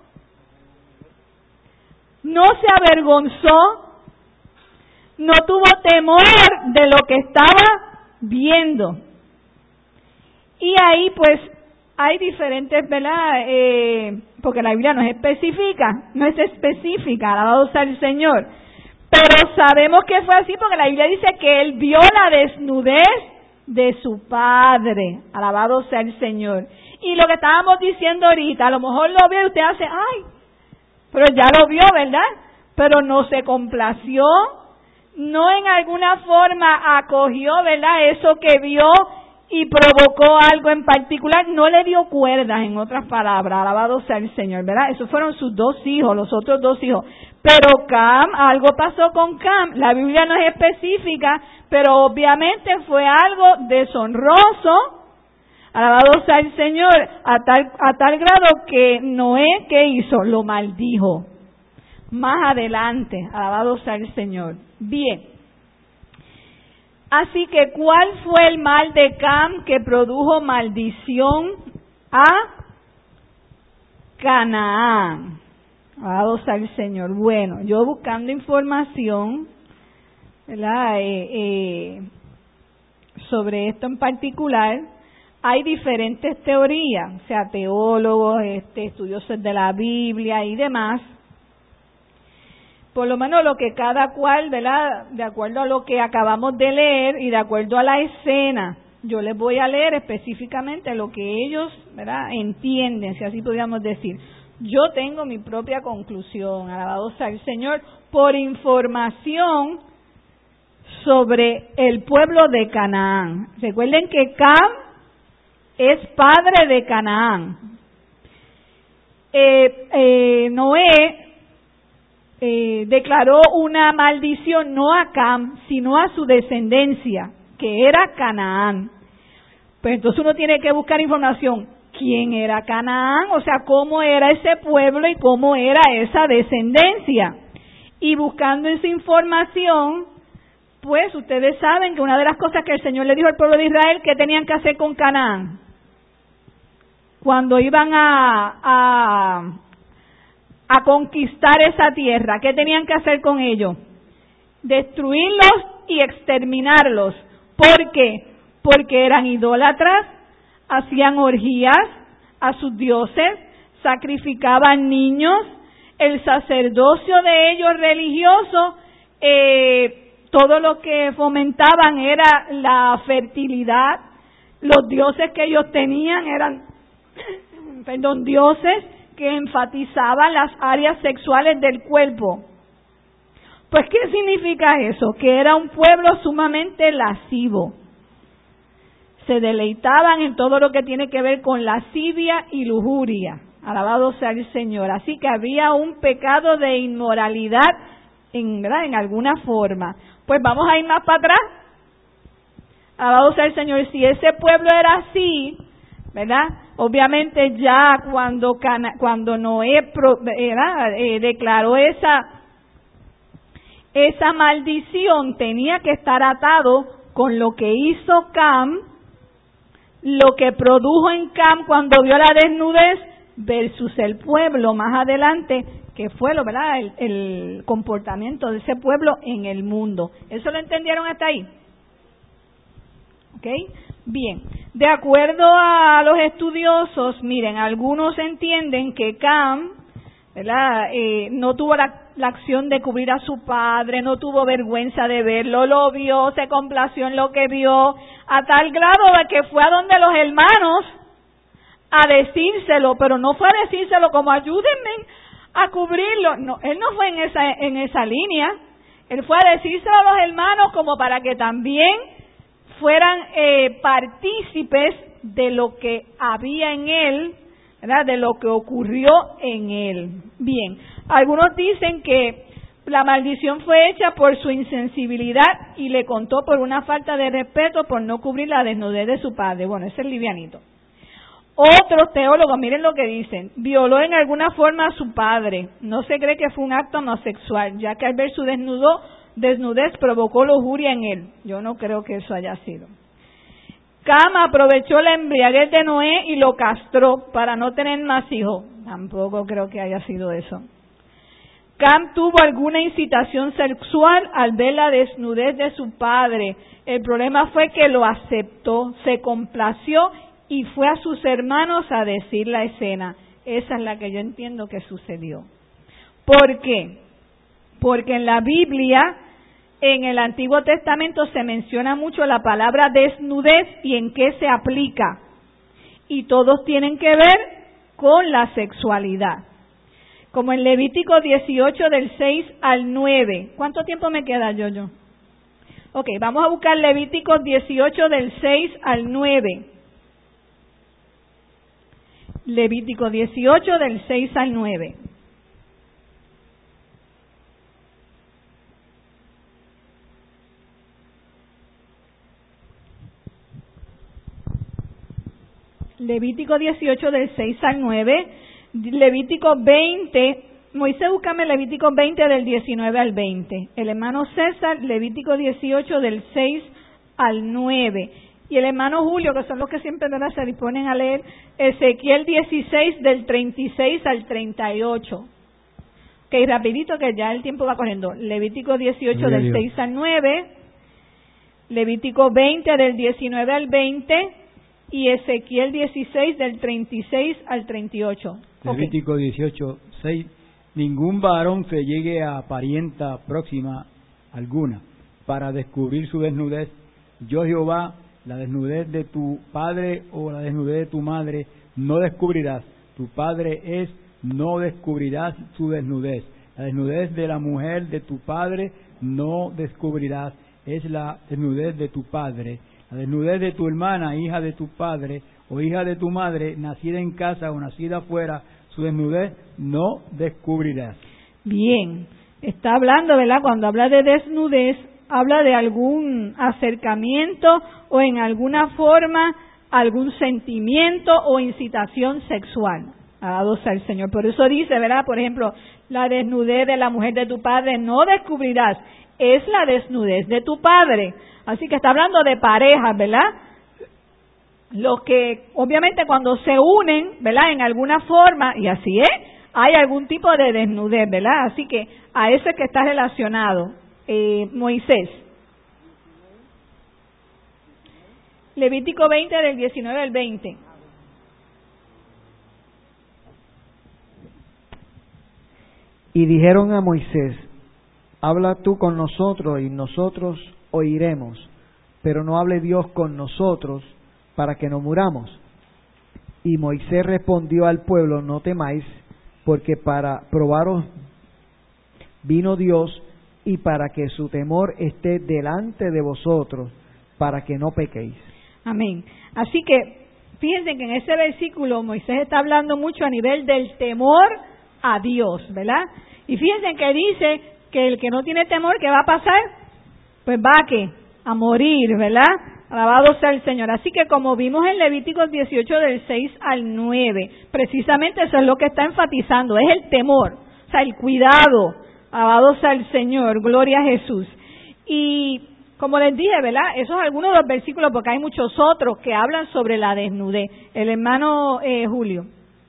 S1: no se avergonzó, no tuvo temor de lo que estaba viendo. Y ahí pues hay diferentes, ¿verdad? Porque la Biblia no es específica, alabado sea el Señor. Pero sabemos que fue así porque la Biblia dice que él vio la desnudez de su padre. Alabado sea el Señor. Y lo que estábamos diciendo ahorita, a lo mejor lo vio y usted hace, ay, pero ya lo vio, ¿verdad? Pero no se complació, no en alguna forma acogió, ¿verdad?, eso que vio y provocó algo en particular, no le dio cuerdas, en otras palabras, alabado sea el Señor, ¿verdad? Esos fueron sus dos hijos, los otros dos hijos. Pero Cam, algo pasó con Cam, la Biblia no es específica, pero obviamente fue algo deshonroso, alabado sea el Señor, a tal grado que Noé, ¿qué hizo? Lo maldijo. Más adelante, alabado sea el Señor. Bien. Así que, ¿cuál fue el mal de Cam que produjo maldición a Canaán? Alabado sea el Señor. Bueno, yo buscando información, ¿verdad?, sobre esto en particular, hay diferentes teorías, o sea, teólogos, estudiosos de la Biblia y demás. Por lo menos lo que cada cual, ¿verdad?, de acuerdo a lo que acabamos de leer y de acuerdo a la escena, yo les voy a leer específicamente lo que ellos, ¿verdad?, entienden, si así podríamos decir. Yo tengo mi propia conclusión, alabado sea el Señor, por información sobre el pueblo de Canaán. Recuerden que Cam es padre de Canaán. Noé declaró una maldición no a Cam, sino a su descendencia, que era Canaán. Pues entonces uno tiene que buscar información. ¿Quién era Canaán? O sea, ¿cómo era ese pueblo y cómo era esa descendencia? Y buscando esa información, pues ustedes saben que una de las cosas que el Señor le dijo al pueblo de Israel que tenían que hacer con Canaán, cuando iban a conquistar esa tierra, ¿qué tenían que hacer con ellos? Destruirlos y exterminarlos. ¿Por qué? Porque eran idólatras, hacían orgías a sus dioses, sacrificaban niños, el sacerdocio de ellos religioso, todo lo que fomentaban era la fertilidad. Los dioses que ellos tenían eran, dioses que enfatizaban las áreas sexuales del cuerpo. Pues, ¿qué significa eso? Que era un pueblo sumamente lascivo. Se deleitaban en todo lo que tiene que ver con lascivia y lujuria. Alabado sea el Señor. Así que había un pecado de inmoralidad en alguna forma. Pues vamos a ir más para atrás. Alabado sea el Señor. Si ese pueblo era así, ¿verdad? Obviamente ya cuando Noé declaró esa maldición, tenía que estar atado con lo que hizo Cam, lo que produjo en Cam cuando vio la desnudez versus el pueblo más adelante, que fue el comportamiento de ese pueblo en el mundo. ¿Eso lo entendieron hasta ahí? ¿Ok? Bien. De acuerdo a los estudiosos, miren, algunos entienden que Cam, ¿verdad? No tuvo la acción de cubrir a su padre, no tuvo vergüenza de verlo, lo vio, se complació en lo que vio, a tal grado de que fue a donde los hermanos a decírselo, pero no fue a decírselo como ayúdenme a cubrirlo. No, él no fue en esa línea. Él fue a decírselo a los hermanos como para que también fueran partícipes de lo que había en él, ¿verdad? De lo que ocurrió en él. Bien, algunos dicen que la maldición fue hecha por su insensibilidad y le contó por una falta de respeto por no cubrir la desnudez de su padre. Bueno, ese es livianito. Otros teólogos, miren lo que dicen, violó en alguna forma a su padre. No se cree que fue un acto no sexual, ya que al ver su desnudez provocó lujuria en él. Yo no creo que eso haya sido. Cam aprovechó la embriaguez de Noé y lo castró para no tener más hijos. Tampoco creo que haya sido eso. Cam tuvo alguna incitación sexual al ver la desnudez de su padre. El problema fue que lo aceptó, se complació y fue a sus hermanos a decir la escena. Esa es la que yo entiendo que sucedió. ¿Por qué? Porque en la Biblia, en el Antiguo Testamento, se menciona mucho la palabra desnudez y en qué se aplica. Y todos tienen que ver con la sexualidad. Como en Levítico 18 del 6 al 9. ¿Cuánto tiempo me queda, Yoyo? Ok, vamos a buscar Levítico 18 del 6 al 9. Levítico 18 del 6 al 9. Levítico 18 del 6 al 9. Levítico 20. Moisés, búscame Levítico 20 del 19 al 20. El hermano César, Levítico 18 del 6 al 9. Y el hermano Julio, que son los que siempre se disponen a leer, Ezequiel 16 del 36 al 38. Ok, rapidito que ya el tiempo va corriendo. Levítico 18 del 6 al 9, Levítico 20 del 19 al 20 y Ezequiel 16 del 36 al 38.
S4: Levítico 18, 6. Ningún varón se llegue a parienta próxima alguna para descubrir su desnudez. Yo, Jehová, la desnudez de tu padre o la desnudez de tu madre no descubrirás. Tu padre es, no descubrirás su desnudez. La desnudez de la mujer de tu padre no descubrirás. Es la desnudez de tu padre. La desnudez de tu hermana, hija de tu padre o hija de tu madre, nacida en casa o nacida afuera, su desnudez no descubrirás. Bien,
S1: está hablando, ¿verdad? Cuando habla de desnudez, habla de algún acercamiento o en alguna forma algún sentimiento o incitación sexual. Alabado sea el Señor. Por eso dice, ¿verdad? Por ejemplo, la desnudez de la mujer de tu padre no descubrirás. Es la desnudez de tu padre. Así que está hablando de parejas, ¿verdad? Los que, obviamente, cuando se unen, ¿verdad? En alguna forma, y así es, hay algún tipo de desnudez, ¿verdad? Así que a eso es que está relacionado Moisés. Levítico 20, del 19 al 20.
S3: Y dijeron a Moisés, habla tú con nosotros y nosotros oiremos, pero no hable Dios con nosotros para que no muramos. Y Moisés respondió al pueblo, no temáis, porque para probaros vino Dios y para que su temor esté delante de vosotros, para que no pequéis.
S1: Amén. Así que fíjense que en ese versículo Moisés está hablando mucho a nivel del temor a Dios, ¿verdad? Y fíjense que dice que el que no tiene temor, ¿qué va a pasar? Pues va a morir, ¿verdad? Alabado sea el Señor. Así que como vimos en Levíticos 18 del 6 al 9, precisamente eso es lo que está enfatizando, es el temor, o sea, el cuidado. Alabado sea el Señor, gloria a Jesús. Y como les dije, ¿verdad? Esos son algunos de los versículos, porque hay muchos otros que hablan sobre la desnudez. El hermano Julio.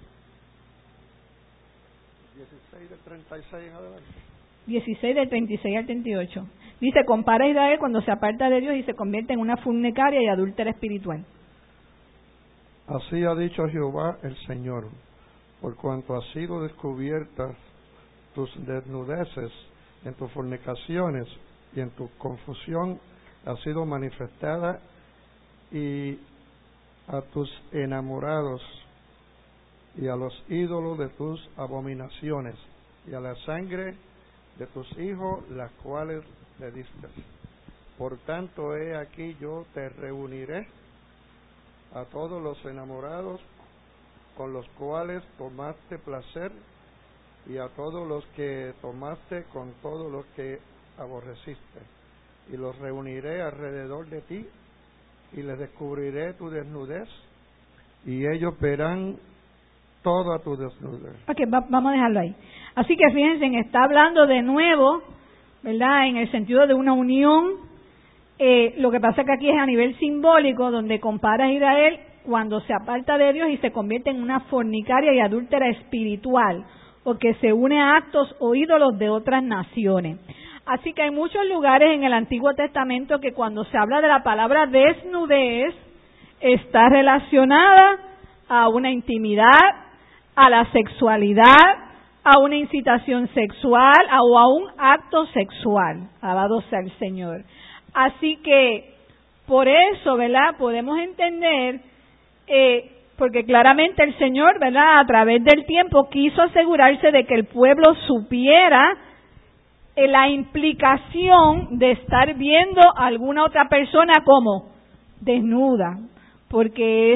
S5: 16 del 36 en adelante.
S1: 16 del 36 al 38. Dice, compara a Israel cuando se aparta de Dios y se convierte en una fornicaria y adúltera espiritual.
S5: Así ha dicho Jehová el Señor, por cuanto ha sido descubiertas tus desnudeces en tus fornicaciones y en tu confusión ha sido manifestada, y a tus enamorados y a los ídolos de tus abominaciones y a la sangre de tus hijos, las cuales le diste. Por tanto, he aquí yo te reuniré a todos los enamorados con los cuales tomaste placer, y a todos los que tomaste con todos los que aborreciste, y los reuniré alrededor de ti, y les descubriré tu desnudez, y ellos verán toda tu desnudez.
S1: Ok, vamos a dejarlo ahí. Así que fíjense, está hablando de nuevo, ¿verdad? En el sentido de una unión. Lo que pasa que aquí es a nivel simbólico, donde compara a Israel cuando se aparta de Dios y se convierte en una fornicaria y adúltera espiritual, o que se une a actos o ídolos de otras naciones. Así que hay muchos lugares en el Antiguo Testamento que cuando se habla de la palabra desnudez, está relacionada a una intimidad, a la sexualidad, a una incitación sexual o a un acto sexual. Alabado sea el Señor. Así que, por eso, ¿verdad?, podemos entender, porque claramente el Señor, ¿verdad?, a través del tiempo quiso asegurarse de que el pueblo supiera la implicación de estar viendo a alguna otra persona como desnuda, porque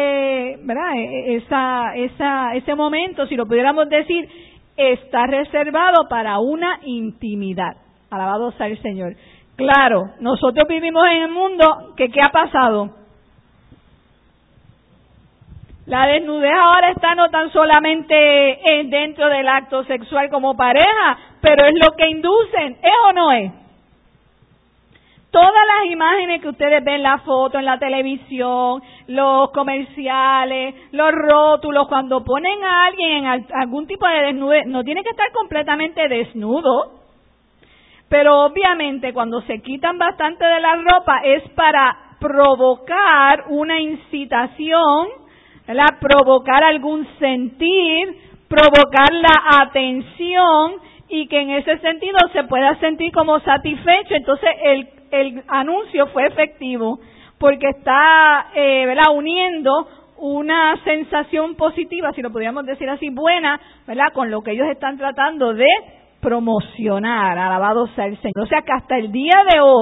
S1: ese momento, si lo pudiéramos decir, está reservado para una intimidad. Alabado sea el Señor. Claro, nosotros vivimos en el mundo que ¿qué ha pasado? La desnudez ahora está no tan solamente dentro del acto sexual como pareja, pero es lo que inducen, ¿es o no es? Todas las imágenes que ustedes ven, la foto en la televisión, los comerciales, los rótulos, cuando ponen a alguien en algún tipo de desnudez, no tiene que estar completamente desnudo, pero obviamente cuando se quitan bastante de la ropa es para provocar una incitación, ¿verdad?, provocar algún sentir, provocar la atención, y que en ese sentido se pueda sentir como satisfecho. Entonces el anuncio fue efectivo porque está ¿verdad?, uniendo una sensación positiva, si lo podríamos decir así, buena, ¿verdad?, con lo que ellos están tratando de promocionar. Alabado sea el Señor. O sea que hasta el día de hoy